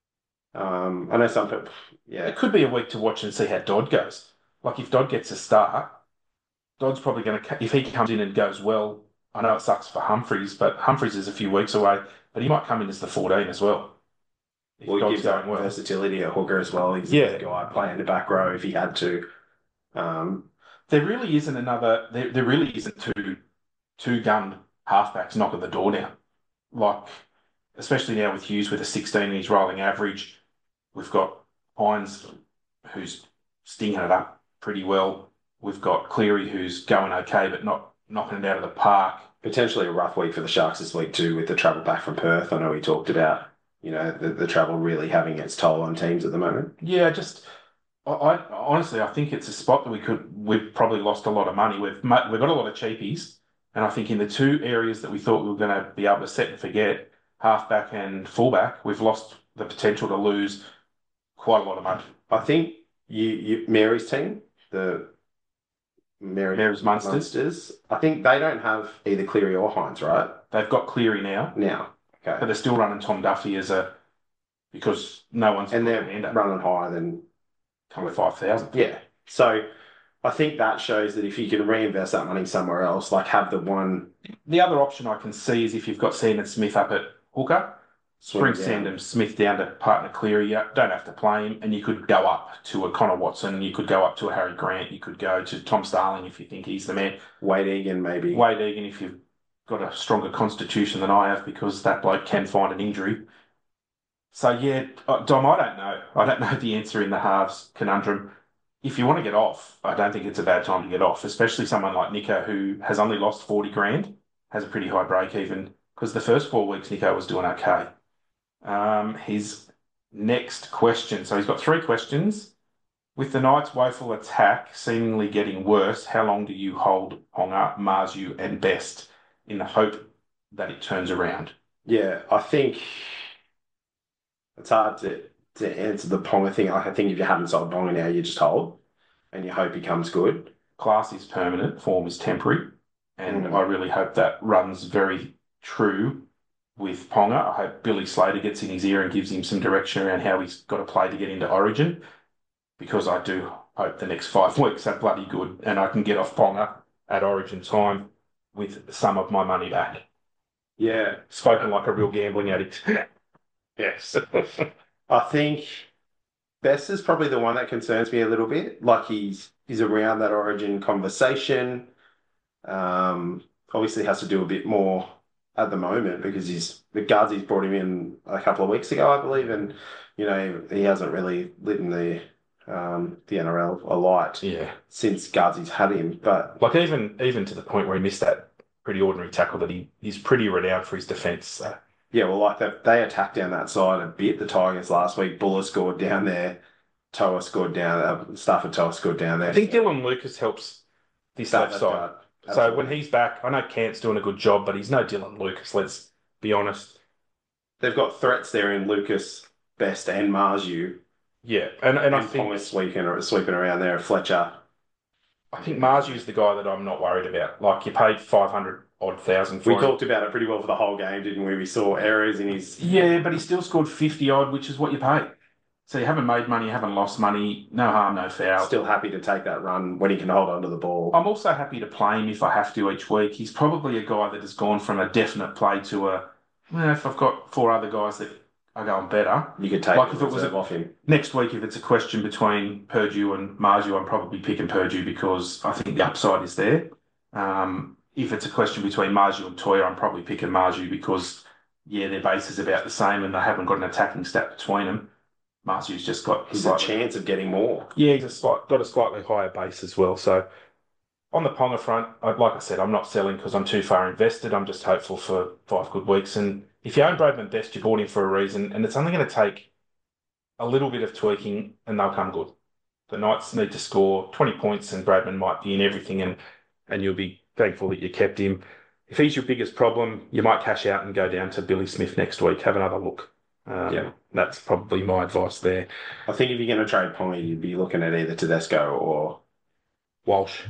Um, I know some people, yeah. It could be a week to watch and see how Dodd goes. Like, if Dodd gets a start, Dodd's probably going to, if he comes in and goes well, I know it sucks for Humphreys, but Humphreys is a few weeks away, but he might come in as the fourteen as well. If Well, he Dodd's gives that going well. versatility at hooker as well. He's Yeah. a good guy playing the back row if he had to. Um, There really isn't another, there, there really isn't two, two gun halfbacks knocking the door down. Like, especially now with Hughes with a sixteen and he's rolling average. We've got Hines, who's stinging it up pretty well. We've got Cleary, who's going okay, but not knocking it out of the park. potentially a rough week for the Sharks this week too, with the travel back from Perth. I know we talked about, you know, the, the travel really having its toll on teams at the moment. Yeah, just I, I honestly I think it's a spot that we could we've probably lost a lot of money. We've ma- we've got a lot of cheapies, and I think in the two areas that we thought we were going to be able to set and forget, halfback and fullback, we've lost the potential to lose quite a lot of money. I think you, you Mary's team, the Mary Mary's Munsters. Munsters, I think they don't have either Cleary or Hines, right? They've got Cleary now, Now. but Okay. they're still running Tom Duffy as a because no one's And they're end up running higher than coming five thousand. yeah. So I think that shows that if you can reinvest that money somewhere else, like have the one The other option I can see is if you've got Sandon Smith up at hooker, swing bring down. Sandon Smith down to partner Cleary. You don't have to play him, and you could go up to a Connor Watson. You could go up to a Harry Grant. You could go to Tom Starling if you think he's the man. Wade Egan maybe. Wade Egan if you've got a stronger constitution than I have, because that bloke can find an injury. So yeah, uh, Dom, I don't know. I don't know the answer in the halves conundrum. If you want to get off, I don't think it's a bad time to get off, especially someone like Nico who has only lost forty grand, has a pretty high break even, because the first four weeks Nico was doing okay. Um, his next question. So he's got three questions. With the Knights' woeful attack seemingly getting worse, how long do you hold Ponga, Marzu, and Best in the hope that it turns around? Yeah, I think it's hard to, to answer the Ponga thing. Like, I think if you haven't sold Ponga now, you just hold and you hope he comes good. Class is permanent, form is temporary, and Mm. I really hope that runs very true with Ponga. I hope Billy Slater gets in his ear and gives him some direction around how he's got to play to get into Origin, because I do hope the next five weeks are bloody good and I can get off Ponga at Origin time with some of my money back. Yeah, Spoken like a real gambling addict. yes. I think Best is probably the one that concerns me a little bit. Like he's he's around that Origin conversation. Um, obviously has to do a bit more at the moment because he's the Guzzi's brought him in a couple of weeks ago, I believe, and you know he hasn't really lit in the um, the N R L alight Yeah. since Guzzi's had him. But Like even even to the point where he missed that pretty ordinary tackle that he he's pretty renowned for his defence. So. yeah, well, like they they attacked down that side a bit. The Tigers last week, Buller scored down there, Toa scored down, uh, Stafford Toa scored down there. I think Dylan Lucas helps this That- left that's side. right. So Absolutely. when he's back, I know Cant's doing a good job, but he's no Dylan Lucas, let's be honest. They've got threats there in Lucas, Best, and Marju, Yeah, and, and I and think Ponga sweeping sweeping around there. Fletcher. I think Marju's the guy that I'm not worried about. Like you paid five hundred odd thousand for We him. talked about it pretty well for the whole game, didn't we? We saw errors in his. Yeah, but he still scored fifty odd, which is what you pay. So you haven't made money, you haven't lost money, no harm, no foul. Still happy to take that run when he can hold onto the ball. I'm also happy to play him if I have to each week. He's probably a guy that has gone from a definite play to a, well, if I've got four other guys that are going better. You could take Like the if it was reserve a- off him. Next week, if it's a question between Purdue and Marju, I'm probably picking Purdue because I think the upside is there. Um, if it's a question between Marju and Toya, I'm probably picking Marju because, yeah, their base is about the same and they haven't got an attacking stat between them. Marju's just got He's a slightly, chance of getting more. yeah, he's a slight, got a slightly higher base as well. So on the Ponga front, I- like I said, I'm not selling because I'm too far invested. I'm just hopeful for five good weeks. And if you own Bradman Best, you bought him for a reason, and it's only going to take a little bit of tweaking and they'll come good. The Knights need to score twenty points and Bradman might be in everything and, and you'll be thankful that you kept him. If he's your biggest problem, you might cash out and go down to Billy Smith next week. Have another look. Um, Yeah. That's probably my advice there. I think if you're going to trade Ponga, you'd be looking at either Tedesco or Walsh.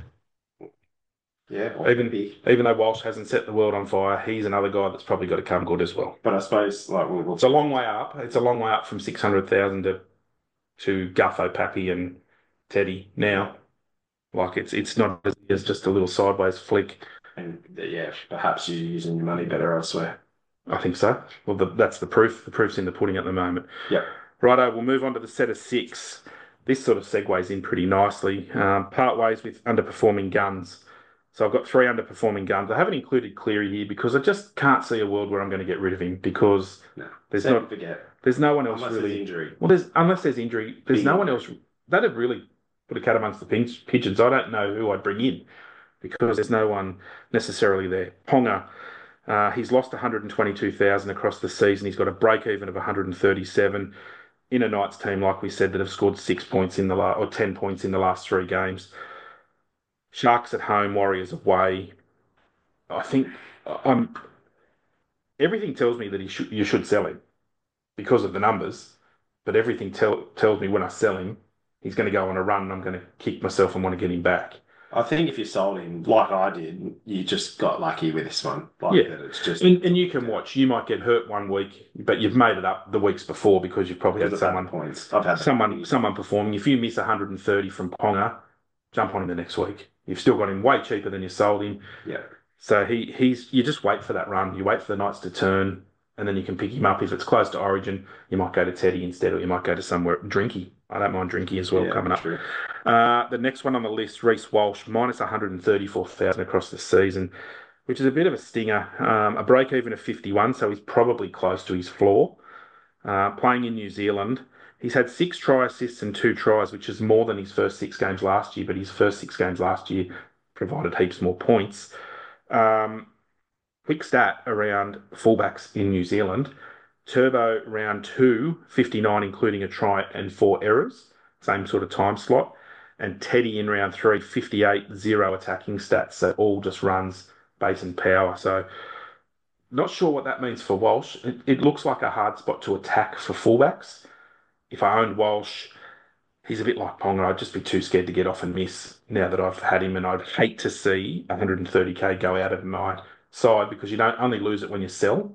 yeah, or Even Pippi. even though Walsh hasn't set the world on fire, he's another guy that's probably got to come good as well. But I suppose like we'll, we'll It's a long way up. It's a long way up from six hundred thousand to to Guffo, Pappy, and Teddy now. Like it's it's not as, as just a little sideways flick. and yeah, perhaps you're using your money better elsewhere. I think so. Well, the, that's the proof. The proof's in the pudding at the moment. Yeah. Righto, we'll move on to the set of six. This sort of segues in pretty nicely. Um, part ways with underperforming guns. So I've got three underperforming guns. I haven't included Cleary here because I just can't see a world where I'm going to get rid of him because No, there's Set not and forget there's no one else unless really. there's injury. Well, there's unless there's injury, there's Big no one injury. else. That'd really put a cat amongst the pin- pigeons. I don't know who I'd bring in because there's no one necessarily there. Ponga, uh, he's lost one hundred twenty-two thousand across the season. He's got a break even of one hundred thirty-seven in a Knights team, like we said, that have scored six points in the la- or ten points in the last three games. Sharks at home, Warriors away. I think I'm. Everything tells me that he should you should sell him because of the numbers, but everything tell, tells me when I sell him, he's going to go on a run and I'm going to kick myself and want to get him back. I think if you sold him like I did, you just got lucky with this one. Like Yeah. that, it's just And, and you can watch. You might get hurt one week, but you've made it up the weeks before because you've probably had because I've had someone points. I've had someone someone performing. If you miss one hundred thirty from Ponga, jump on him the next week. You've still got him way cheaper than you sold him. Yeah. So he he's you just wait for that run. You wait for the Knights to turn, and then you can pick him up. If it's close to Origin, you might go to Teddy instead, or you might go to somewhere Drinky. I don't mind Drinky as well Yeah, coming up. true. Uh, the next one on the list, Reece Walsh, minus one hundred thirty-four thousand across the season, which is a bit of a stinger. Um, a break even of fifty-one, so he's probably close to his floor. Uh, playing in New Zealand, he's had six try assists and two tries, which is more than his first six games last year. But his first six games last year provided heaps more points. Um, quick stat around fullbacks in New Zealand. Turbo round two, fifty-nine, including a try and four errors, same sort of time slot. And Teddy in round three, fifty-eight, zero attacking stats. So all just runs, base and power. So not sure what that means for Walsh. It, it looks like a hard spot to attack for fullbacks. If I owned Walsh, he's a bit like Ponga. I'd just be too scared to get off and miss now that I've had him, and I'd hate to see one hundred thirty k go out of my side because you don't only lose it when you sell.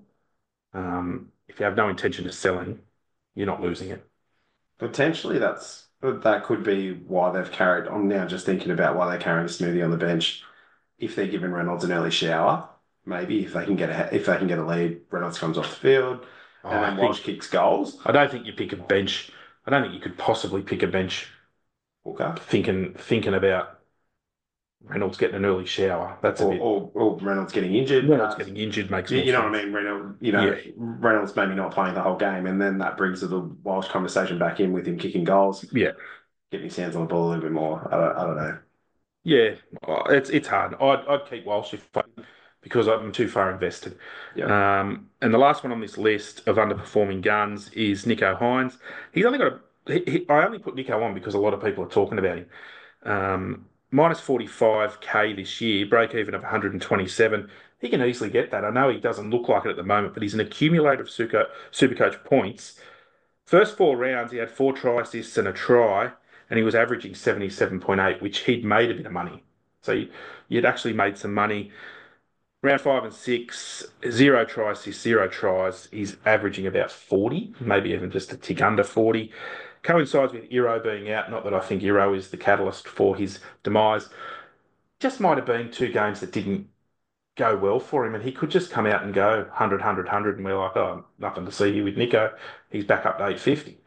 Um, if you have no intention of selling, you're not losing it. Potentially, that's that could be why they've carried. I'm now just thinking about why they're carrying Smoothie on the bench. If they're giving Reynolds an early shower, maybe if they can get a if they can get a lead, Reynolds comes off the field, Oh, and I then think- Walsh kicks goals. I don't think you pick a bench. I don't think you could possibly pick a bench Okay. thinking thinking about Reynolds getting an early shower. That's a or, bit. or, or Reynolds getting injured. Reynolds Uh, getting injured makes you, more you know what sense. I mean? Reynolds, you know, Yeah, Reynolds maybe not playing the whole game, and then that brings the Walsh conversation back in with him kicking goals, yeah, getting his hands on the ball a little bit more. I don't, I don't know. yeah. Oh, It's it's hard. I'd I'd keep Walsh if I, because I'm too far invested. Yeah. Um, and the last one on this list of underperforming guns is Nico Hines. He's only got a. He, he, I only put Nico on because a lot of people are talking about him. Um, minus forty-five k this year, break even of one hundred twenty-seven. He can easily get that. I know he doesn't look like it at the moment, but he's an accumulator of Super, Supercoach points. First four rounds, he had four try assists and a try, and he was averaging seventy-seven point eight, which he'd made a bit of money. So you'd actually made some money. Round five and six, zero try assists, zero tries. He's averaging about forty, maybe even just a tick under forty. Coincides with Iro being out. Not that I think Iro is the catalyst for his demise. Just might have been two games that didn't go well for him, and he could just come out and go one hundred, one hundred, one hundred, and we're like, oh, nothing to see here with Nico. He's back up to eight fifty.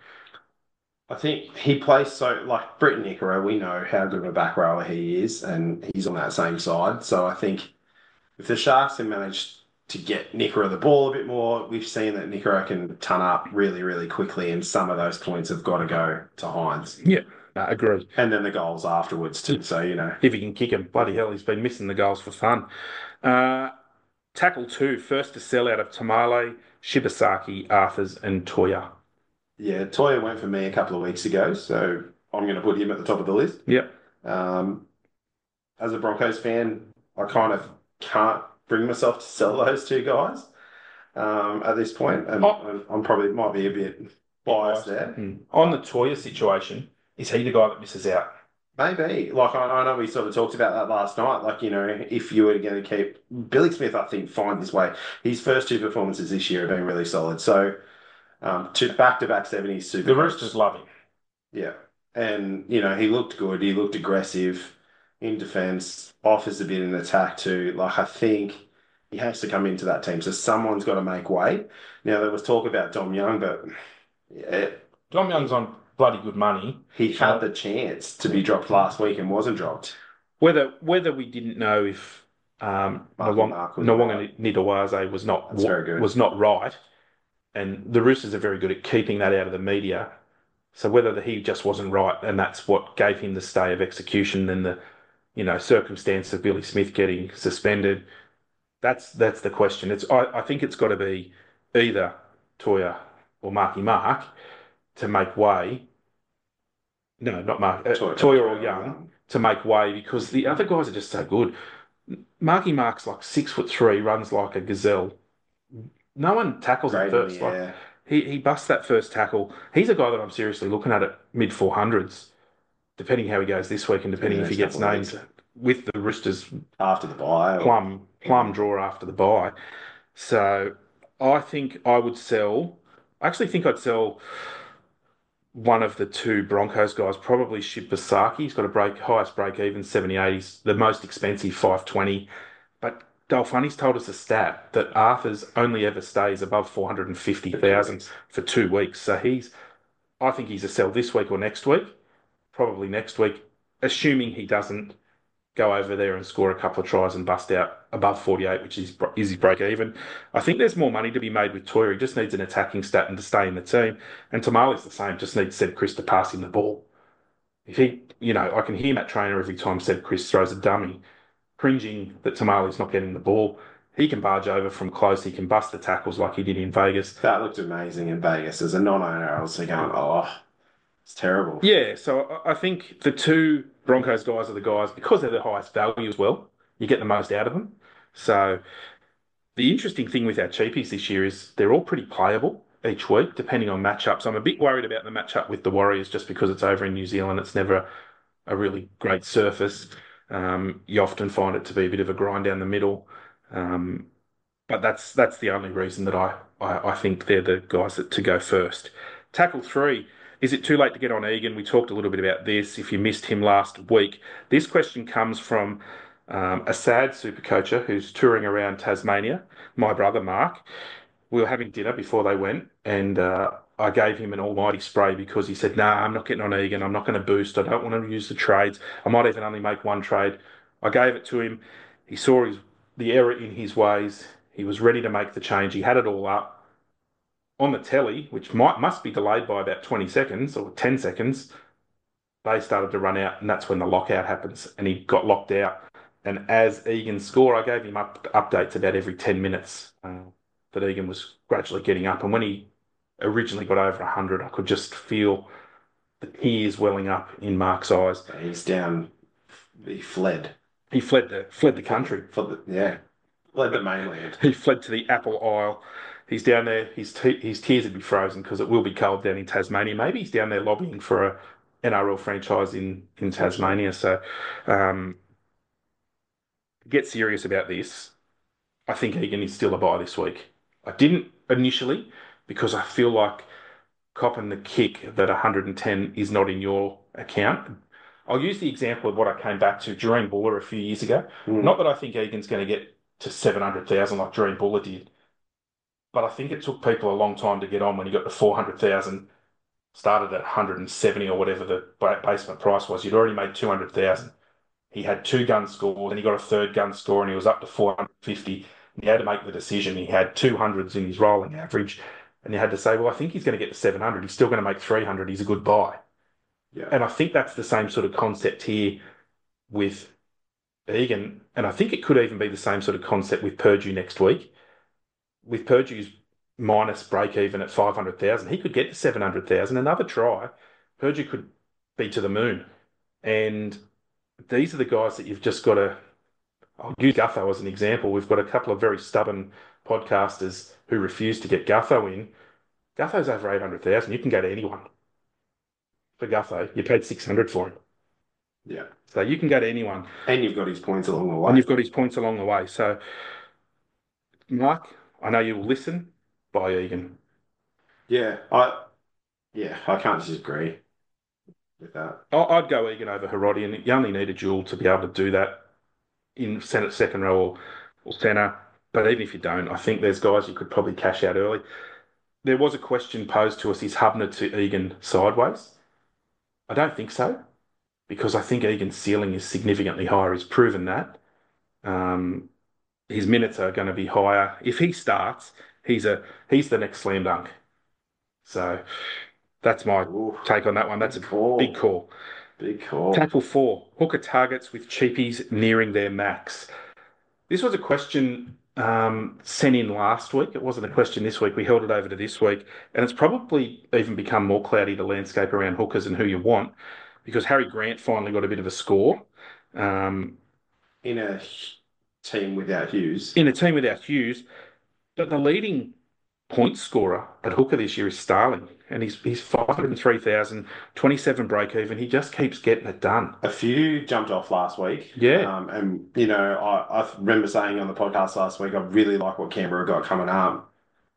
I think he plays so like Britton Nickero, we know how good of a back rower he is, and he's on that same side. So I think if the Sharks can manage to get Nickero the ball a bit more, we've seen that Nickero can ton up really, really quickly, and some of those points have got to go to Hines. Yeah, I agree. And then the goals afterwards too. So, you know. If he can kick him, bloody hell, he's been missing the goals for fun. Uh, tackle two, first to sell out of Tamale, Shibasaki, Arthurs, and Toya. Yeah, Toya went for me a couple of weeks ago, so I'm going to put him at the top of the list. Yep. Um, as a Broncos fan, I kind of can't bring myself to sell those two guys um, at this point, and Oh. I'm probably might be a bit biased there. Mm. On the Toya situation, is he the guy that misses out? Maybe. Like, I, I know we sort of talked about that last night. Like, you know, if you were going to keep Billy Smith, I think, find his way. His first two performances this year have been really solid. So, um, to back-to-back seventies super. The Roosters love him. Yeah. And, you know, he looked good. He looked aggressive in defense, offers a bit in attack too. Like, I think he has to come into that team. So someone's got to make way. Now, there was talk about Dom Young, but yeah, Dom Young's on bloody good money. he had the chance to be dropped last week and wasn't dropped. Whether whether we didn't know if um, Marky Nawang, Mark was Nawanga right. Nidawaze was not That's very good. was not right, and the Roosters are very good at keeping that out of the media. So whether the, he just wasn't right, and that's what gave him the stay of execution and the, you know, circumstance of Billy Smith getting suspended. That's that's the question. It's I, I think it's got to be either Toya or Marky Mark to make way. No, not Mark. Uh, Toya, Toya or Toya, Young Young. to make way because the other guys are just so good. Marky Mark's like six foot three, runs like a gazelle. No one tackles him Great in first. the Like air. he he busts that first tackle. He's a guy that I'm seriously looking at at mid four hundreds, depending how he goes this week and depending the if he next gets couple of named with the Roosters After the bye. or- plum plum draw after the bye. So I think I would sell. I actually think I'd sell one of the two Broncos guys, probably Shibasaki. He's got a break highest break even seventy-eight. He's the most expensive five twenty. But Dolphani's told us a stat that Arthur's only ever stays above four hundred fifty thousand for two weeks. So he's, I think he's a sell this week or next week, probably next week, assuming he doesn't go over there and score a couple of tries and bust out above forty-eight, which is is his break even. I think there's more money to be made with Toya. He just needs an attacking stat and to stay in the team. And Tamale's the same, just needs Seb Chris to pass him the ball. If he, you know, I can hear Matt Trainer every time Seb Chris throws a dummy, cringing that Tamale's not getting the ball. He can barge over from close. He can bust the tackles like he did in Vegas. That looked amazing in Vegas. As a non-owner, I was going, oh, it's terrible. Yeah, so I I think the two Broncos guys are the guys, because they're the highest value as well, you get the most out of them. So the interesting thing with our cheapies this year is they're all pretty playable each week, depending on matchups. I'm a bit worried about the matchup with the Warriors just because it's over in New Zealand. It's never a really great surface. Um, you often find it to be a bit of a grind down the middle. Um, but that's that's the only reason that I, I, I think they're the guys that to go first. Tackle three. Is it too late to get on Egan? We talked a little bit about this. If you missed him last week, this question comes from um, a sad super coacher who's touring around Tasmania. My brother Mark. We were having dinner before they went, and uh, I gave him an almighty spray because he said, "Nah, I'm not getting on Egan. I'm not going to boost. I don't want to use the trades. I might even only make one trade." I gave it to him. He saw his, the error in his ways. He was ready to make the change. He had it all up on the telly, which might must be delayed by about twenty seconds or ten seconds. They started to run out, and that's when the lockout happens, and he got locked out. And as Egan scored, I gave him up, updates about every ten minutes uh, that Egan was gradually getting up. And when he originally got over one hundred, I could just feel the tears welling up in Mark's eyes. He's down. He fled. He fled the fled the country. Fled the, yeah, fled the mainland. He fled to the Apple Isle. He's down there. His te- his tears would be frozen because it will be cold down in Tasmania. Maybe he's down there lobbying for a N R L franchise in in Tasmania. So, um, get serious about this. I think Egan is still a buy this week. I didn't initially because I feel like copping the kick that one hundred ten is not in your account. I'll use the example of what I came back to Doreen Buller a few years ago. Mm. Not that I think Egan's going to get to seven hundred thousand like Doreen Buller did, but I think it took people a long time to get on when he got to four hundred thousand, started at one hundred seventy or whatever the basement price was. You'd already made two hundred thousand. He had two gun scores, then he got a third gun score, and he was up to four hundred fifty. And he had to make the decision. He had two hundreds in his rolling average, and you had to say, well, I think he's going to get to seven hundred. He's still going to make three hundred. He's a good buy. Yeah. And I think that's the same sort of concept here with Egan. And I think it could even be the same sort of concept with Purdue next week. With Purdue's minus break even at five hundred thousand, he could get to seven hundred thousand. Another try, Purdue could be to the moon. And these are the guys that you've just got to. I'll use Gutho as an example. We've got a couple of very stubborn podcasters who refuse to get Gutho in. Gutho's over eight hundred thousand. You can go to anyone. For Gutho, you paid six hundred for him. Yeah. So you can go to anyone. And you've got his points along the way. And you've got his points along the way. So, Mark, I know you will listen. Buy Egan. Yeah, I yeah, I can't disagree with that. I'd go Egan over Herodian. You only need a duel to be able to do that in Senate second row or, or centre. But even if you don't, I think there's guys you could probably cash out early. There was a question posed to us, is Hubner to Egan sideways? I don't think so, because I think Egan's ceiling is significantly higher. He's proven that. Um, his minutes are going to be higher. If he starts, he's a he's the next slam dunk. So that's my Ooh, take on that one. That's a call. big call. Big call. Tackle four. Hooker targets with cheapies nearing their max. This was a question um, sent in last week. It wasn't a question this week. We held it over to this week. And it's probably even become more cloudy, the landscape around hookers and who you want, because Harry Grant finally got a bit of a score. Um, in a team without Hughes. In a team without Hughes. But the leading point scorer at hooker this year is Starling. And he's he's five hundred three thousand, twenty-seven break even. He just keeps getting it done. A few jumped off last week. Yeah. Um, and, you know, I, I remember saying on the podcast last week, I really like what Canberra got coming up.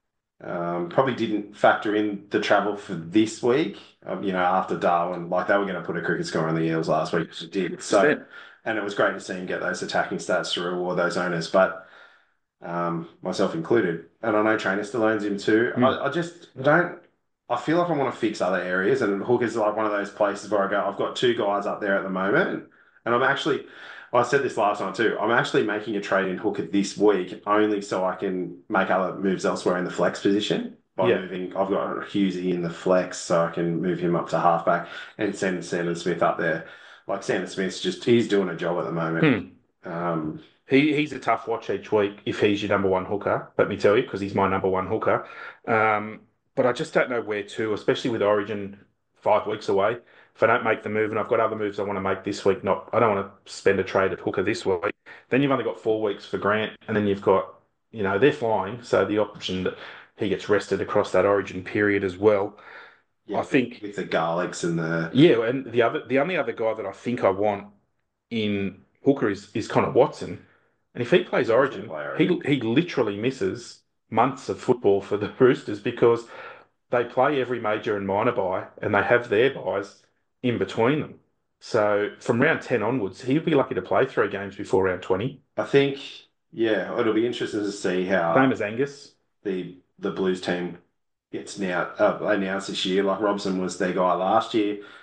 Um, probably didn't factor in the travel for this week, um, you know, after Darwin. Like, they were going to put a cricket score on the Eels last week, which it did. So, and it was great to see him get those attacking stats to reward those owners. But um, myself included. And I know Trainer still owns him too. Mm. I, I just don't... I feel like I want to fix other areas, and Hooker's like one of those places where I go, I've got two guys up there at the moment, and I'm actually, well, I said this last time too, I'm actually making a trade in Hooker this week only so I can make other moves elsewhere in the flex position by yeah. moving. I've got Hughesy in the flex, so I can move him up to halfback and send Sandon Smith up there. Like, Sandon Smith's just, he's doing a job at the moment. Hmm. Um, he He's a tough watch each week if he's your number one hooker, let me tell you, because he's my number one hooker. Um, But I just don't know where to, especially with Origin five weeks away. If I don't make the move, and I've got other moves I want to make this week, not I don't want to spend a trade at hooker this week. Then you've only got four weeks for Grant, and then you've got, you know, they're flying, so the option that he gets rested across that Origin period as well. Yeah, I think with the Garlics and the yeah, and the other the only other guy that I think I want in hooker is is Connor Watson, and if he plays Origin, he he literally misses months of football for the Roosters because they play every major and minor bye and they have their buys in between them. So from round ten onwards, he'll be lucky to play three games before round twenty. I think, yeah, it'll be interesting to see how same as Angus, the the Blues team gets now uh, announced this year. Like, Robson was their guy last year.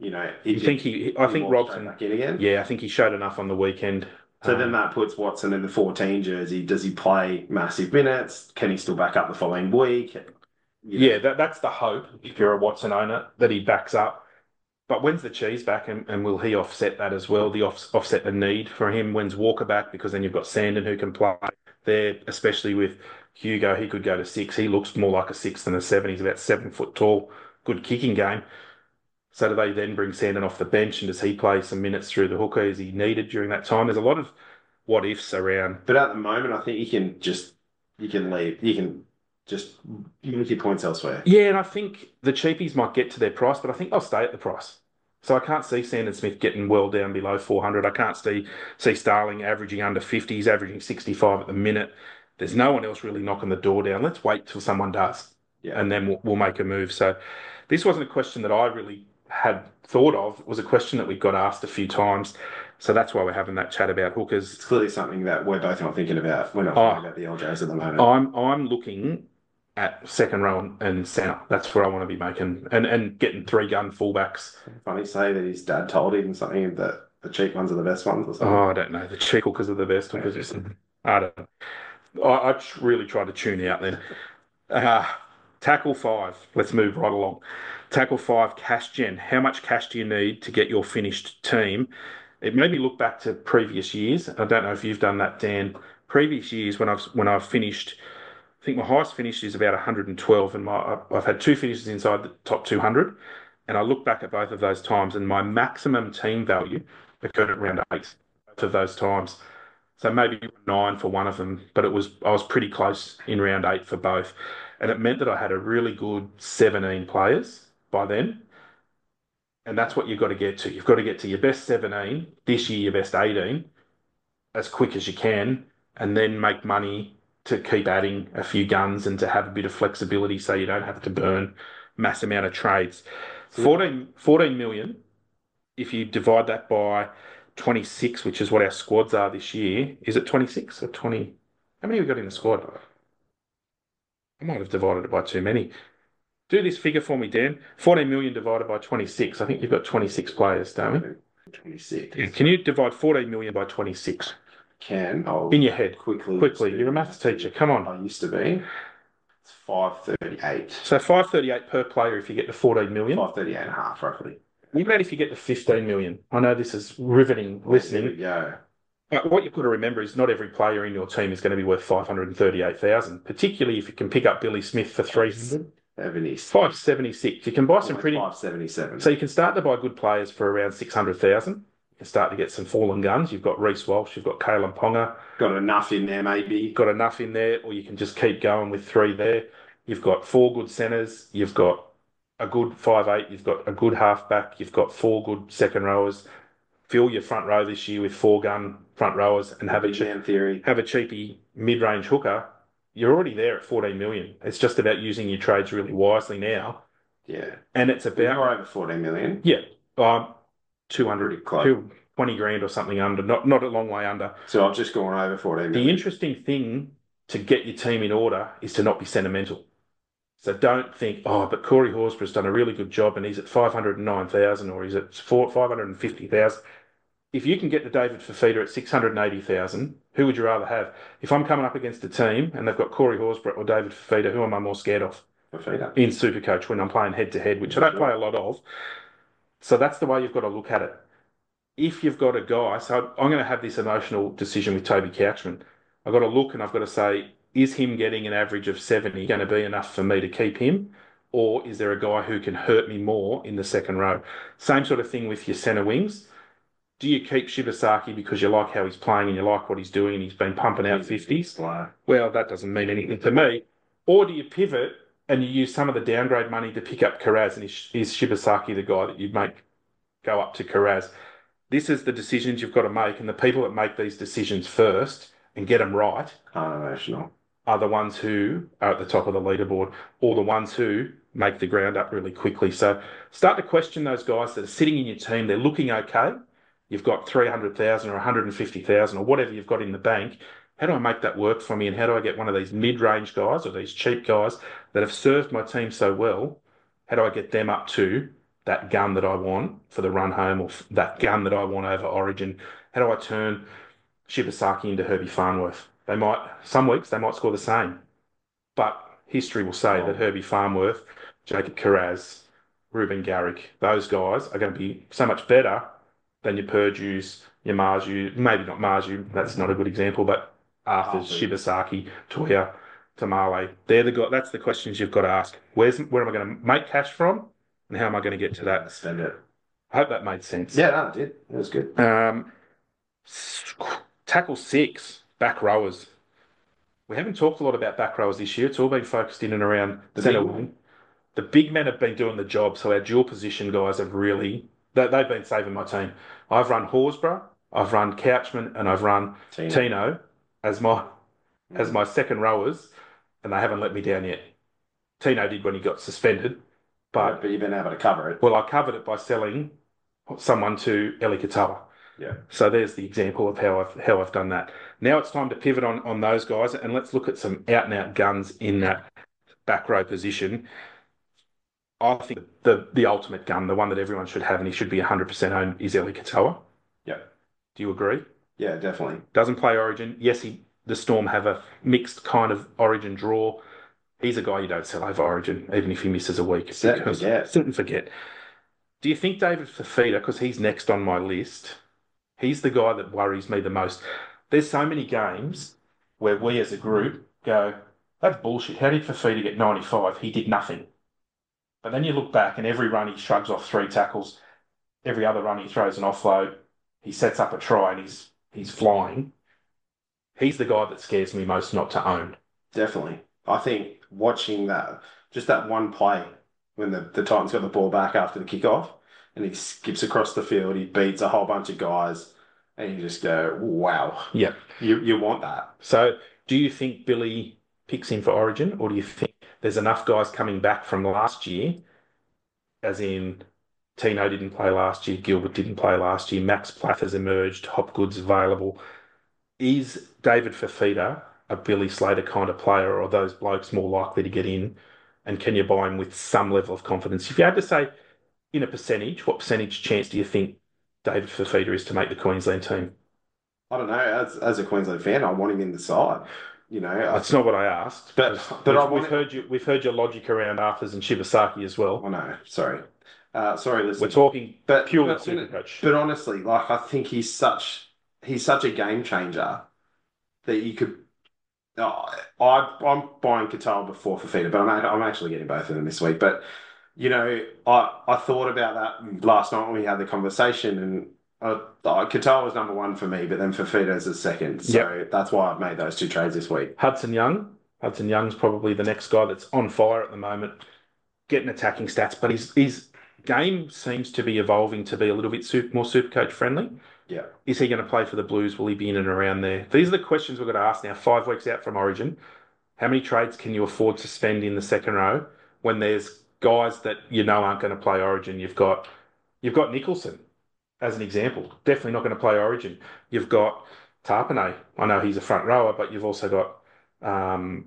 you know, You it, think he? I he think walked straight Robson. back in again. Yeah, I think he showed enough on the weekend. So Um, then that puts Watson in the fourteen jersey. Does he play massive minutes? Can he still back up the following week? You know, yeah, that that's the hope. If you're a Watson owner, that he backs up. But when's the cheese back, and, and will he offset that as well? The off, offset the need for him. When's Walker back? Because then you've got Sandon who can play there, especially with Hugo. He could go to six. He looks more like a six than a seven. He's about seven foot tall. Good kicking game. So do they then bring Sandon off the bench, and does he play some minutes through the hooker? Is he needed during that time? There's a lot of what ifs around. but at the moment, I think you can just you can leave. You can just make your points elsewhere. Yeah, and I think the cheapies might get to their price, but I think they'll stay at the price. So I can't see Sandon Smith getting well down below four hundred. I can't see see Starling averaging under fifty. He's averaging sixty-five at the minute. There's no one else really knocking the door down. Let's wait till someone does, Yeah. and then we'll, we'll make a move. So this wasn't a question that I really had thought of. It was a question that we got asked a few times. So that's why we're having that chat about hookers. It's clearly something that we're both not thinking about. We're not Oh. thinking about the L Js at the moment. I'm I'm looking at second row and, and centre. That's where I want to be making and, and getting three gun fullbacks. Funny to say that his dad told him something that the cheap ones are the best ones or something. Oh, I don't know. The cheap hookers are the best hookers. I don't know. I, I really tried to tune out then. Uh, tackle five. Let's move right along. Tackle five, cash gen. How much cash do you need to get your finished team? It made me look back to previous years. I don't know if you've done that, Dan. Previous years when I've when I've finished, I think my highest finish is about one hundred twelve, and my I've had two finishes inside the top two hundred. And I look back at both of those times, and my maximum team value occurred at round eight both of those times. So maybe nine for one of them, but it was I was pretty close in round eight for both, and it meant that I had a really good seventeen players by then, and that's what you've got to get to. You've got to get to your best seventeen this year, your best eighteen, as quick as you can, and then make money to keep adding a few guns and to have a bit of flexibility so you don't have to burn mass amount of trades. fourteen, fourteen million, if you divide that by twenty-six, which is what our squads are this year, is it twenty-six or twenty? How many have we got in the squad? I might have divided it by too many. Do this figure for me, Dan. fourteen million divided by twenty-six. I think you've got twenty-six players, don't we? twenty-six. Yeah. Can you divide fourteen million by twenty-six? Can. I'll In your head. quickly. Quickly. You're a maths teacher. Come on. I used to be. It's five thirty-eight. So five thirty-eight per player if you get to fourteen million. five thirty-eight and a half, roughly. What about if you get to fifteen million? I know this is riveting listening. There we go. But what you've got to remember is not every player in your team is going to be worth five hundred thirty-eight thousand, particularly if you can pick up Billy Smith for three hundred. seventy-six. five seventy-six. You can buy some pretty. five seventy-seven. So you can start to buy good players for around six hundred thousand. You can start to get some fallen guns. You've got Reece Walsh, you've got Kalen Ponga. Got enough in there, maybe. Got enough in there, or you can just keep going with three there. You've got four good centres. You've got a good five eight. You've got a good halfback. You've got four good second rowers. Fill your front row this year with four gun front rowers and have a che- theory. have a cheapy mid range hooker. You're already there at fourteen million. It's just about using your trades really wisely now. Yeah. And it's about You're over fourteen million. yeah, um, two hundred, Close. two, twenty grand or something under, not not a long way under. So I've just gone over fourteen The million. interesting thing to get your team in order is to not be sentimental. So don't think, oh, but Corey Horsburgh's done a really good job and he's at five hundred nine thousand or he's at five hundred fifty thousand. If you can get the David Fafita at six hundred eighty thousand, who would you rather have? If I'm coming up against a team and they've got Corey Horsburgh or David Fafita, who am I more scared of? Fafita. In Supercoach when I'm playing head to head, which I don't play a lot of. So that's the way you've got to look at it. If you've got a guy, so I'm going to have this emotional decision with Toby Couchman. I've got to look and I've got to say, is him getting an average of seventy going to be enough for me to keep him? Or is there a guy who can hurt me more in the second row? Same sort of thing with your centre wings. Do you keep Shibasaki because you like how he's playing and you like what he's doing and he's been pumping out fifties? Well, that doesn't mean anything to me. Or do you pivot and you use some of the downgrade money to pick up Karaz, and is, is Shibasaki the guy that you'd make go up to Karaz? This is the decisions you've got to make, and the people that make these decisions first and get them right Unemotional. are the ones who are at the top of the leaderboard, or the ones who make the ground up really quickly. So start to question those guys that are sitting in your team. They're looking okay. You've got three hundred thousand or one hundred fifty thousand or whatever you've got in the bank. How do I make that work for me? And how do I get one of these mid-range guys or these cheap guys that have served my team so well? How do I get them up to that gun that I want for the run home or that gun that I want over Origin? How do I turn Shibasaki into Herbie Farnworth? They might, some weeks they might score the same, but history will say that Herbie Farnworth, Jacob Carraz, Ruben Garrick, those guys are going to be so much better than your Purdue's, your Marju, maybe not Marju, that's not a good example, but Arthur's, Arthur. Shibasaki, Toya, Tamale. They're the guys, that's the questions you've got to ask. Where's where am I going to make cash from, and how am I going to get to that? Spend it. I hope that made sense. Yeah, no, it did. It was good. Um, tackle six, back rowers. We haven't talked a lot about back rowers this year. It's all been focused in and around The centre big- wing. The big men have been doing the job, so our dual position guys have really they, they've been saving my team. I've run Horsburgh, I've run Couchman, and I've run Tino. Tino as my as my second rowers, and they haven't let me down yet. Tino did when he got suspended, But, but but you've been able to cover it. well, I covered it by selling someone to Eli Katoa. Yeah. So there's the example of how I've how I've done that. Now it's time to pivot on on those guys, and let's look at some out and out guns in that back row position. I think the the ultimate gun, the one that everyone should have and he should be one hundred percent owned, is Eli Katoa. Yeah. Do you agree? Yeah, definitely. Doesn't play Origin. Yes, he the Storm have a mixed kind of Origin draw. He's a guy you don't sell over Origin, even if he misses a week. Set and because- forget. Set and forget. Do you think David Fafita, because he's next on my list, he's the guy that worries me the most? There's so many games where we as a group go, that's bullshit. How did Fafita get ninety-five? He did nothing. But then you look back and every run he shrugs off three tackles. Every other run he throws an offload. He sets up a try and he's he's flying. He's the guy that scares me most not to own. Definitely. I think watching that, just that one play when the, the Titans got the ball back after the kickoff and he skips across the field, he beats a whole bunch of guys, and you just go, wow. Yeah. You you want that. So do you think Billy picks him for Origin, or do you think there's enough guys coming back from last year, as in Tino didn't play last year, Gilbert didn't play last year, Max Plath has emerged, Hopgood's available. Is David Fafita a Billy Slater kind of player, or are those blokes more likely to get in? And can you buy him with some level of confidence? If you had to say in a percentage, what percentage chance do you think David Fafita is to make the Queensland team? I don't know. As as a Queensland fan, I want him in the side. You know, I, That's not what I asked. But- because but we've, I want we've heard you. We've heard your logic around Arthurs and Shibasaki as well. oh no, sorry. Uh, sorry, listen. We're talking But purely but, Supercoach. but honestly, like I think he's such he's such a game changer that you could. Oh, I I'm buying Katoa before Fafita, but I'm act- I'm actually getting both of them this week. But you know, I I thought about that last night when we had the conversation, and uh, uh, Katoa was number one for me, but then Fafita is a second. So that's why I've made those two trades this week. Hudson Young. Hudson Young's probably the next guy that's on fire at the moment, getting attacking stats, but his his game seems to be evolving to be a little bit super, more Supercoach friendly. Yeah. Is he going to play for the Blues? Will he be in and around there? These are the questions we're going to ask now, five weeks out from Origin. How many trades can you afford to spend in the second row when there's guys that you know aren't going to play Origin? You've got you've got Nicholson as an example, definitely not going to play Origin. You've got Tarpanay. I know he's a front rower, but you've also got um,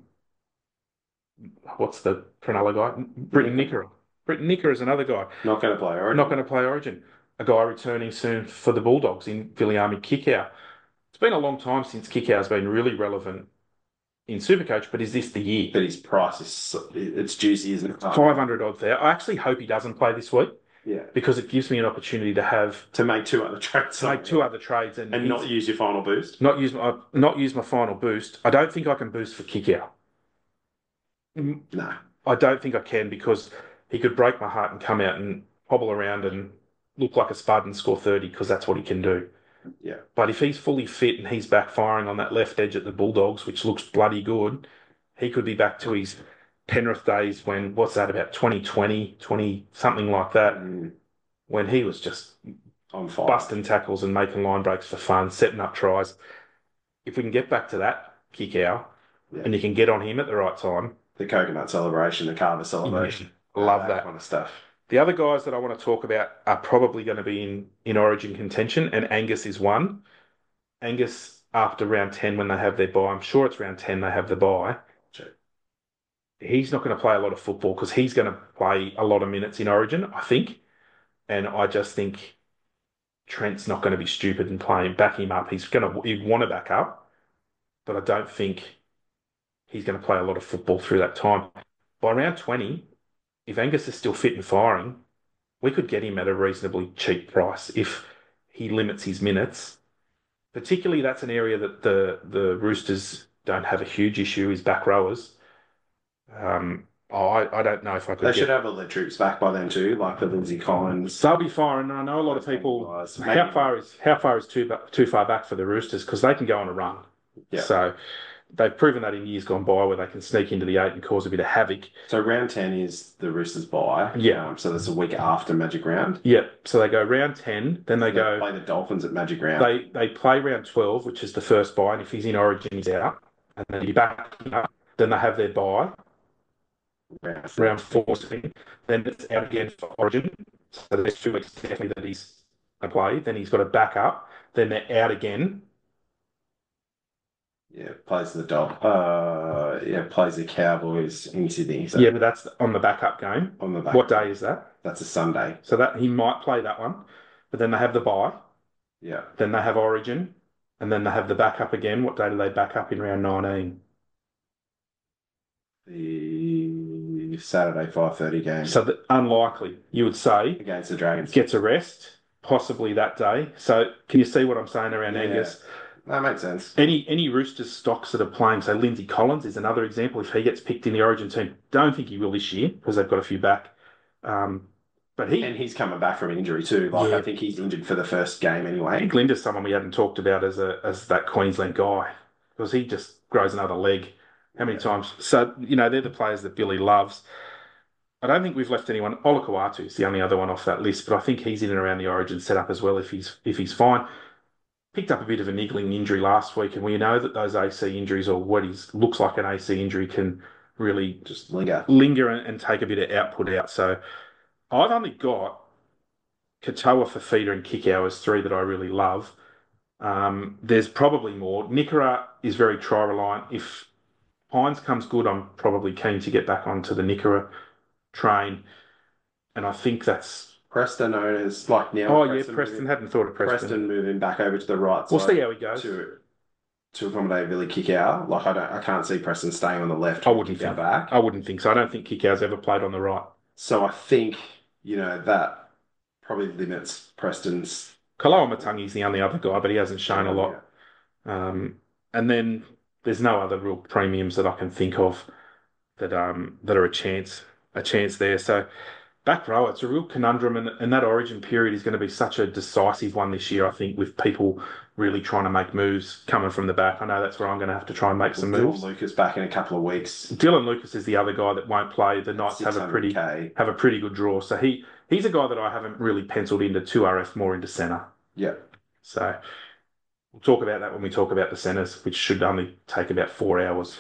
what's the Cronulla guy? Britton Nicker. Britton Nicker is another guy. Not going to play Origin. Not going to play Origin. A guy returning soon for the Bulldogs in Viliami Kikau. It's been a long time since Kikau's been really relevant in Supercoach, but is this the year? But his price is so- it's juicy, isn't it? five hundred odd there. I actually hope he doesn't play this week Yeah. because it gives me an opportunity to have To make two other trades. to make two other trades and, and not use your final boost. not use my not use my final boost. I don't think I can boost for Kikau. Mm, No. I don't think I can because he could break my heart and come out and hobble around and look like a spud and score thirty because that's what he can do. Yeah. But if he's fully fit and he's back firing on that left edge at the Bulldogs, which looks bloody good, he could be back to his Penrith days when, what's that, about twenty twenty, twenty, something like that, Mm, when he was just on fire. busting tackles and making line breaks for fun, setting up tries. If we can get back to that kick out Yeah. and you can get on him at the right time, The coconut celebration, the carver celebration. love that. kind of stuff. The other guys that I want to talk about are probably going to be in, in Origin contention, and Angus is one. Angus, after round ten, when they have their bye, I'm sure it's round ten they have the bye, True. he's not going to play a lot of football because he's going to play a lot of minutes in Origin, I think. And I just think Trent's not going to be stupid and play him, back him up. He's going to he'd want to back up, but I don't think he's going to play a lot of football through that time. By round twenty, if Angus is still fit and firing, we could get him at a reasonably cheap price if he limits his minutes. Particularly, that's an area that the the Roosters don't have a huge issue is back rowers. Um, oh, I, I don't know if I could They get. should have all their troops back by then too, like the Lindsay Collins. They'll be firing. I know a lot of people. Guys. How Maybe- far is how far is too ba- too far back for the Roosters because they can go on a run. Yeah. So they've proven that in years gone by where they can sneak into the eight and cause a bit of havoc. So round ten is the Roosters bye. Yeah. Um, so that's a week after Magic Round. Yep. So they go round ten, then they They go. play the Dolphins at Magic Round. They they play round twelve, which is the first bye, and if he's in Origin, he's out, and then you back him up. Then they have their bye round round fourteen. Then it's out again for Origin. So there's two weeks definitely that he's going to play. Then he's got to back up. Then they're out again. Yeah, plays the Dol. Uh, yeah, plays the Cowboys in Sydney. So Yeah, but that's on the backup game. on the back. What day is that? That's a Sunday. So that he might play that one, but then they have the bye. Yeah. Then they have Origin, and then they have the backup again. What day do they back up in round nineteen? The Saturday five thirty game So that unlikely, you would say, against the Dragons. gets a rest, possibly that day. So can you see what I'm saying around Yeah. Angus? That makes sense. Any any Roosters stocks that are playing, so Lindsay Collins is another example. If he gets picked in the Origin team, don't think he will this year because they've got a few back. Um, but he, And he's coming back from injury too. Like Yeah. I think he's injured for the first game I anyway. think Linda's someone we hadn't talked about as a as that Queensland guy because he just grows another leg. How many times? So you know they're the players that Billy loves. I don't think we've left anyone. Olakau'atu is the only other one off that list, but I think he's in and around the Origin setup as well if he's if he's fine. Picked up a bit of a niggling injury last week, and we know that those A C injuries or what is looks like an A C injury can really Just linger. linger and, and take a bit of output out. So I've only got Katoa, Fafita, and Kikau as three that I really love. Um, there's probably more. Nikora is very try reliant. If Hines comes good, I'm probably keen to get back onto the Nikora train, and I think that's. Preston owners like now. Oh yeah, Preston moving, hadn't thought of Preston. Preston moving back over to the right We'll side see how he goes. to to accommodate Billy Kickout. Like I don't, I can't see Preston staying on the left. I wouldn't Kickout think. back. I wouldn't think so. I don't think Kikau's ever played on the right. So I think you know that probably limits Preston's. Kaloa Matangi's the only other guy, but he hasn't shown a lot. Um, and then there's no other real premiums that I can think of that um that are a chance a chance there. So back row, it's a real conundrum, and, and that Origin period is going to be such a decisive one this year. I think with people really trying to make moves coming from the back. I know that's where I'm going to have to try and make some Dylan moves. Lucas back in a couple of weeks. Dylan Lucas is the other guy that won't play. The Knights have a pretty six hundred K. have a pretty good draw, so he he's a guy that I haven't really penciled into two R F, more into centre. Yeah. So we'll talk about that when we talk about the centres, which should only take about four hours.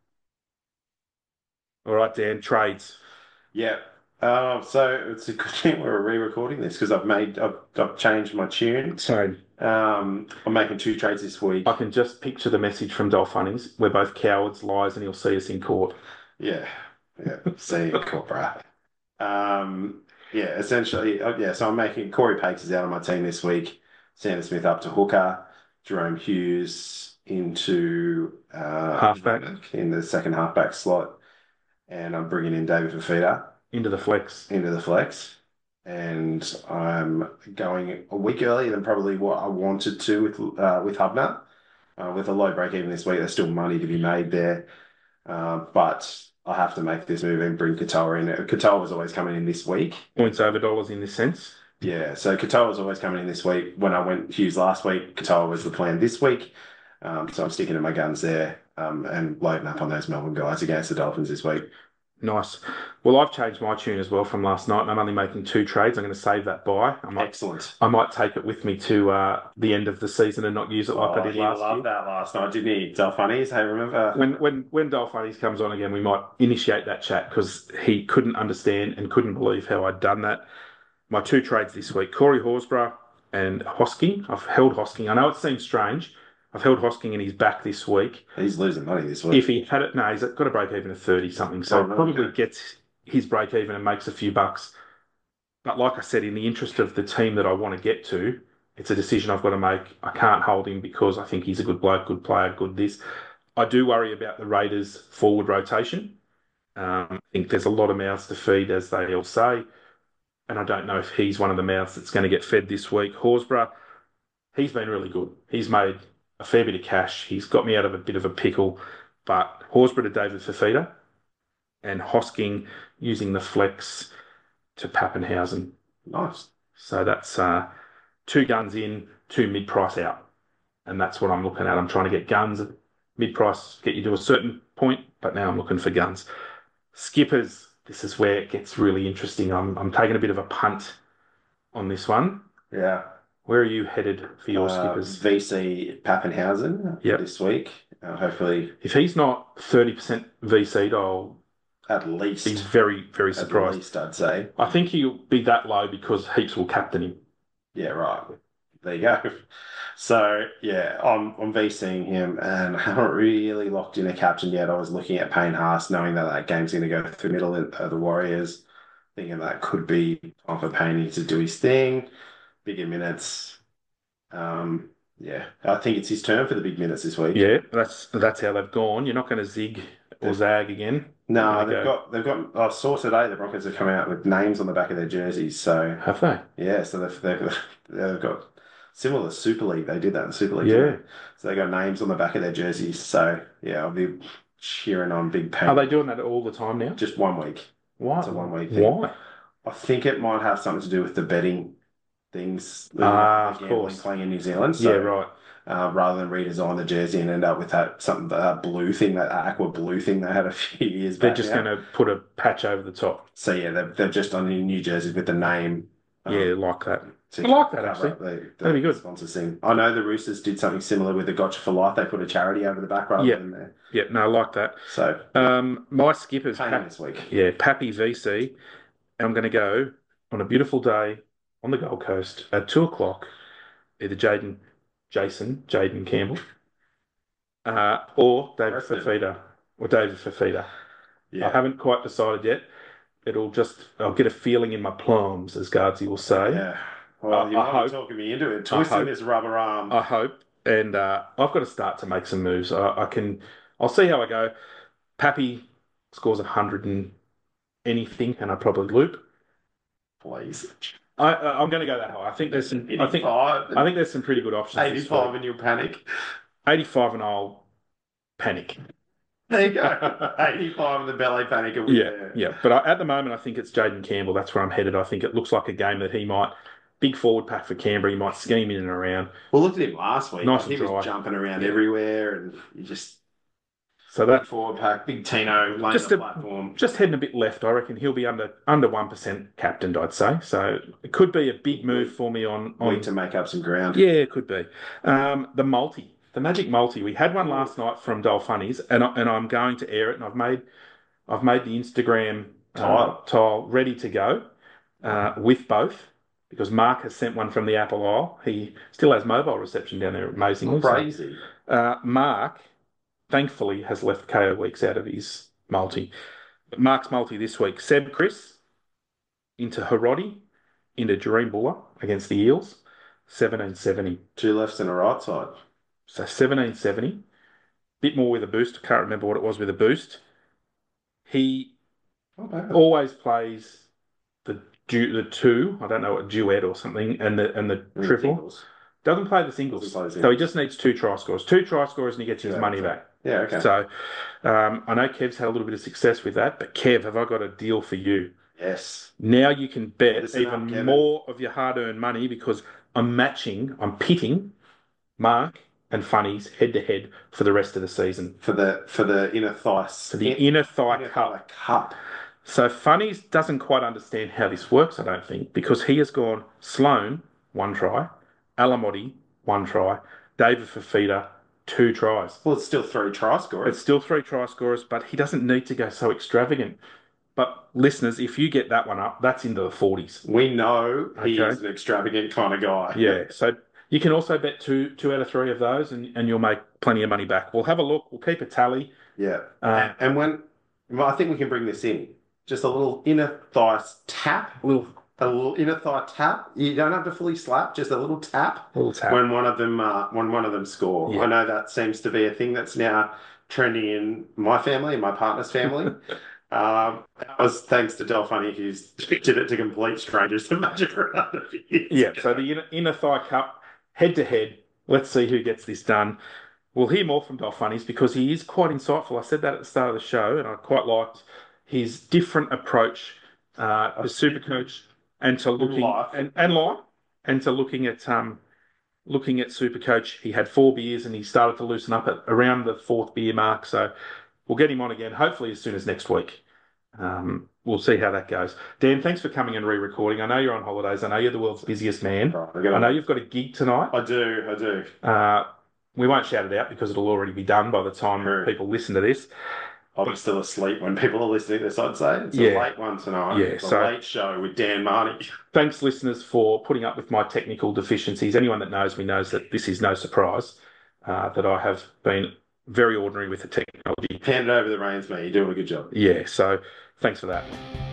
All right, Dan, trades. Yeah. Uh, so it's a good thing we're re-recording this because I've made I've, I've changed my tune. So Um, I'm making two trades this week. I can just picture the message from Dolphinies. We're both cowards, lies, and he'll see us in court. Yeah. Yeah. See you, Cobra. Um, yeah, essentially, uh, yeah, so I'm making Corey Pakes is out on my team this week. Sanders Smith up to hooker, Jerome Hughes into uh, Halfback. in the second halfback slot, and I'm bringing in David Fafita Into the flex. into the flex. And I'm going a week earlier than probably what I wanted to with uh, with Hubner. Uh, with a low break even this week, there's still money to be made there. Uh, but I have to make this move and bring Katoa in. Katoa was always coming in this week. Points over dollars in this sense. Yeah, so Katoa was always coming in this week. When I went Hughes last week, Katoa was the plan this week. Um, so I'm sticking to my guns there um, and loading up on those Melbourne guys against the Dolphins this week. Nice. Well, I've changed my tune as well from last night, and I'm only making two trades. I'm going to save that buy. I might, Excellent. I might take it with me to uh, the end of the season and not use it like Oh, I did he last loved year. that last night, didn't he? Dolphinies, hey, remember? When when when Dolphinies comes on again, we might initiate that chat because he couldn't understand and couldn't believe how I'd done that. My two trades this week: Corey Horsburgh and Hosking. I've held Hosking. I know it seems strange. I've held Hosking in his back this week. He's losing money this week. If he had it, no, he's got a break even of thirty something, so Oh, no, probably okay. gets his break even and makes a few bucks. But like I said, in the interest of the team that I want to get to, it's a decision I've got to make. I can't hold him because I think he's a good bloke, good player, good this. I do worry about the Raiders' forward rotation. Um, I think there's a lot of mouths to feed, as they all say, and I don't know if he's one of the mouths that's going to get fed this week. Horsburgh, he's been really good. He's made a fair bit of cash. He's got me out of a bit of a pickle. But Horsburgh to David Fafita and Hosking using the flex to Pappenhausen. Nice. So that's uh, two guns in, two mid-price out. And that's what I'm looking at. I'm trying to get guns. Mid-price get you to a certain point, but now I'm looking for guns. Skippers, this is where it gets really interesting. I'm I'm taking a bit of a punt on this one. Yeah. Where are you headed for your Uh, skippers? V C Pappenhausen Yep. this week. Uh, hopefully, If he's not thirty percent V C'd, I'll at least, be very, very at surprised. least I'd say. I think he'll be that low because heaps will captain him. Yeah, right. There you go. So yeah, I'm I'm VCing him and I haven't really locked in a captain yet. I was looking at Payne Haas, knowing that that game's going to go through the middle of the Warriors, thinking that could be time for Payne to do his thing, bigger minutes. Um, yeah, I think it's his turn for the big minutes this week. Yeah, that's that's how they've gone. You're not going to zig or zag again. No, There you they've go. got they've got. I saw today the Broncos have come out with names on the back of their jerseys. So Have they? yeah, so they've they've, they've got similar to Super League. They did that in the Super League. Yeah. too. So they got names on the back of their jerseys. So yeah, I'll be cheering on Big Pain. Are they doing that all the time now? Just one week? Why? It's a one week thing. Why? I think it might have something to do with the betting things. the- Ah, the of gambling course. playing in New Zealand. So, Yeah, right. Uh, rather than redesign the jersey and end up with that something that blue thing, that aqua blue thing they had a few years They're back. just now. going to put a patch over the top. So yeah, they've they've just done new jerseys with the name. um, Yeah, like that. to I like that, cover actually. up The, the That'd be good. sponsors thing. I know the Roosters did something similar with the Gotcha for Life. They put a charity over the back rather Yeah. than there. Yeah, no, I like that. So Um, my skippers, Payne Pap- this week. yeah, Pappy V C, and I'm going to go on a beautiful day on the Gold Coast at two o'clock. Either Jaden, Jason, Jaden Campbell, uh, or David Preston. Fafita, or David Fafita. I Yeah. haven't quite decided yet. It'll just, I'll get a feeling in my plums, as Guardsy will say. Yeah. Well, I- you I might hope- be talking me into it. I Twisting hope. this rubber arm. I hope, and uh, I've got to start to make some moves. I, I can, I'll see how I go. Pappy scores a hundred and anything, and I probably loop. Please. I, I I'm going to go that high. I think there's some. I think eighty-five. I think there's some pretty good options. this eighty-five week. and you'll panic. eighty-five, and I'll panic. There you go. eighty-five and the ballet panic. Will be Yeah, there. yeah. But I, at the moment, I think it's Jaden Campbell. That's where I'm headed. I think it looks like a game that he might big forward pack for Canberra. He might scheme in and around. Well, look at him last week. Nice Like, he and dry. was jumping around Yeah. everywhere, and you just So big that forward pack, big Tino laying Just the a- platform. just heading a bit left. I reckon he'll be under under one percent captained. I'd say. So it could be a big move for me on on. Week to make up some ground. Yeah, it could be. Um, the multi, the magic multi. We had one last night from Dolphunies, and I, and I'm going to air it. And I've made I've made the Instagram uh, Tile. tile ready to go uh, with both because Mark has sent one from the Apple Isle. He still has mobile reception down there, amazingly. So, Crazy. uh, Mark, thankfully, has left K O weeks out of his multi. But Mark's multi this week: Seb Chris into Harodi into Dream Buller against the Eels, seventeen seventy. Two lefts and a right side. So seventeen seventy, bit more with a boost. I can't remember what it was with a boost. He Not bad. always plays the du- the two. I don't know, a duet or something, and the and the And triple. Tinkles. Doesn't play the singles, Doesn't play the so he singles. just needs two try scores. Two try scores, and he gets his Yeah, money okay. back. Yeah, okay. So um, I know Kev's had a little bit of success with that, but Kev, have I got a deal for you? Yes. Now you can bet Listen up, even Kevin. more of your hard-earned money because I'm matching, I'm pitting Mark and Funnies head to head for the rest of the season. For the for the inner thighs. For the inner thigh inner cup. thigh cup. So Funnies doesn't quite understand how this works, I don't think, because he has gone Sloan, one try, Alamotti, one try, David Fafita, two tries. Well, it's still three try scorers. It's still three try scorers, but he doesn't need to go so extravagant. But listeners, if you get that one up, that's into the forties. We know he Okay. is an extravagant kind of guy. Yeah, so you can also bet two two out of three of those, and, and you'll make plenty of money back. We'll have a look. We'll keep a tally. Yeah. Uh, and, and when well, I think we can bring this in. Just a little inner thighs tap. little a little inner thigh tap. You don't have to fully slap, just a little tap. A little tap. When one of them, uh, when one of them score. Yeah. I know that seems to be a thing that's now trending in my family and my partner's family. um, that was thanks to Del Funny, who's did it to complete strangers to Magic around a few years Yeah, ago. so the inner, inner thigh cup, head to head. Let's see who gets this done. We'll hear more from Del Funnies because he is quite insightful. I said that at the start of the show, and I quite liked his different approach uh, to Supercoach and to looking Life. and, and life and to looking at um looking at Supercoach. He had four beers and he started to loosen up at around the fourth beer mark. So we'll get him on again, hopefully as soon as next week. Um, we'll see how that goes. Dan, thanks for coming and re-recording. I know you're on holidays. I know you're the world's busiest man. Right, I I get know on. you've got a gig tonight. I do, I do. Uh, we won't shout it out because it'll already be done by the time True. people listen to this. I'll be still asleep when people are listening to this, I'd say. It's Yeah. a late one tonight. Yeah, It's a so- late show with Dan Marnie. Thanks, listeners, for putting up with my technical deficiencies. Anyone that knows me knows that this is no surprise, uh, that I have been very ordinary with the technology. Handed over the reins, mate. You're doing a good job. Yeah, so thanks for that.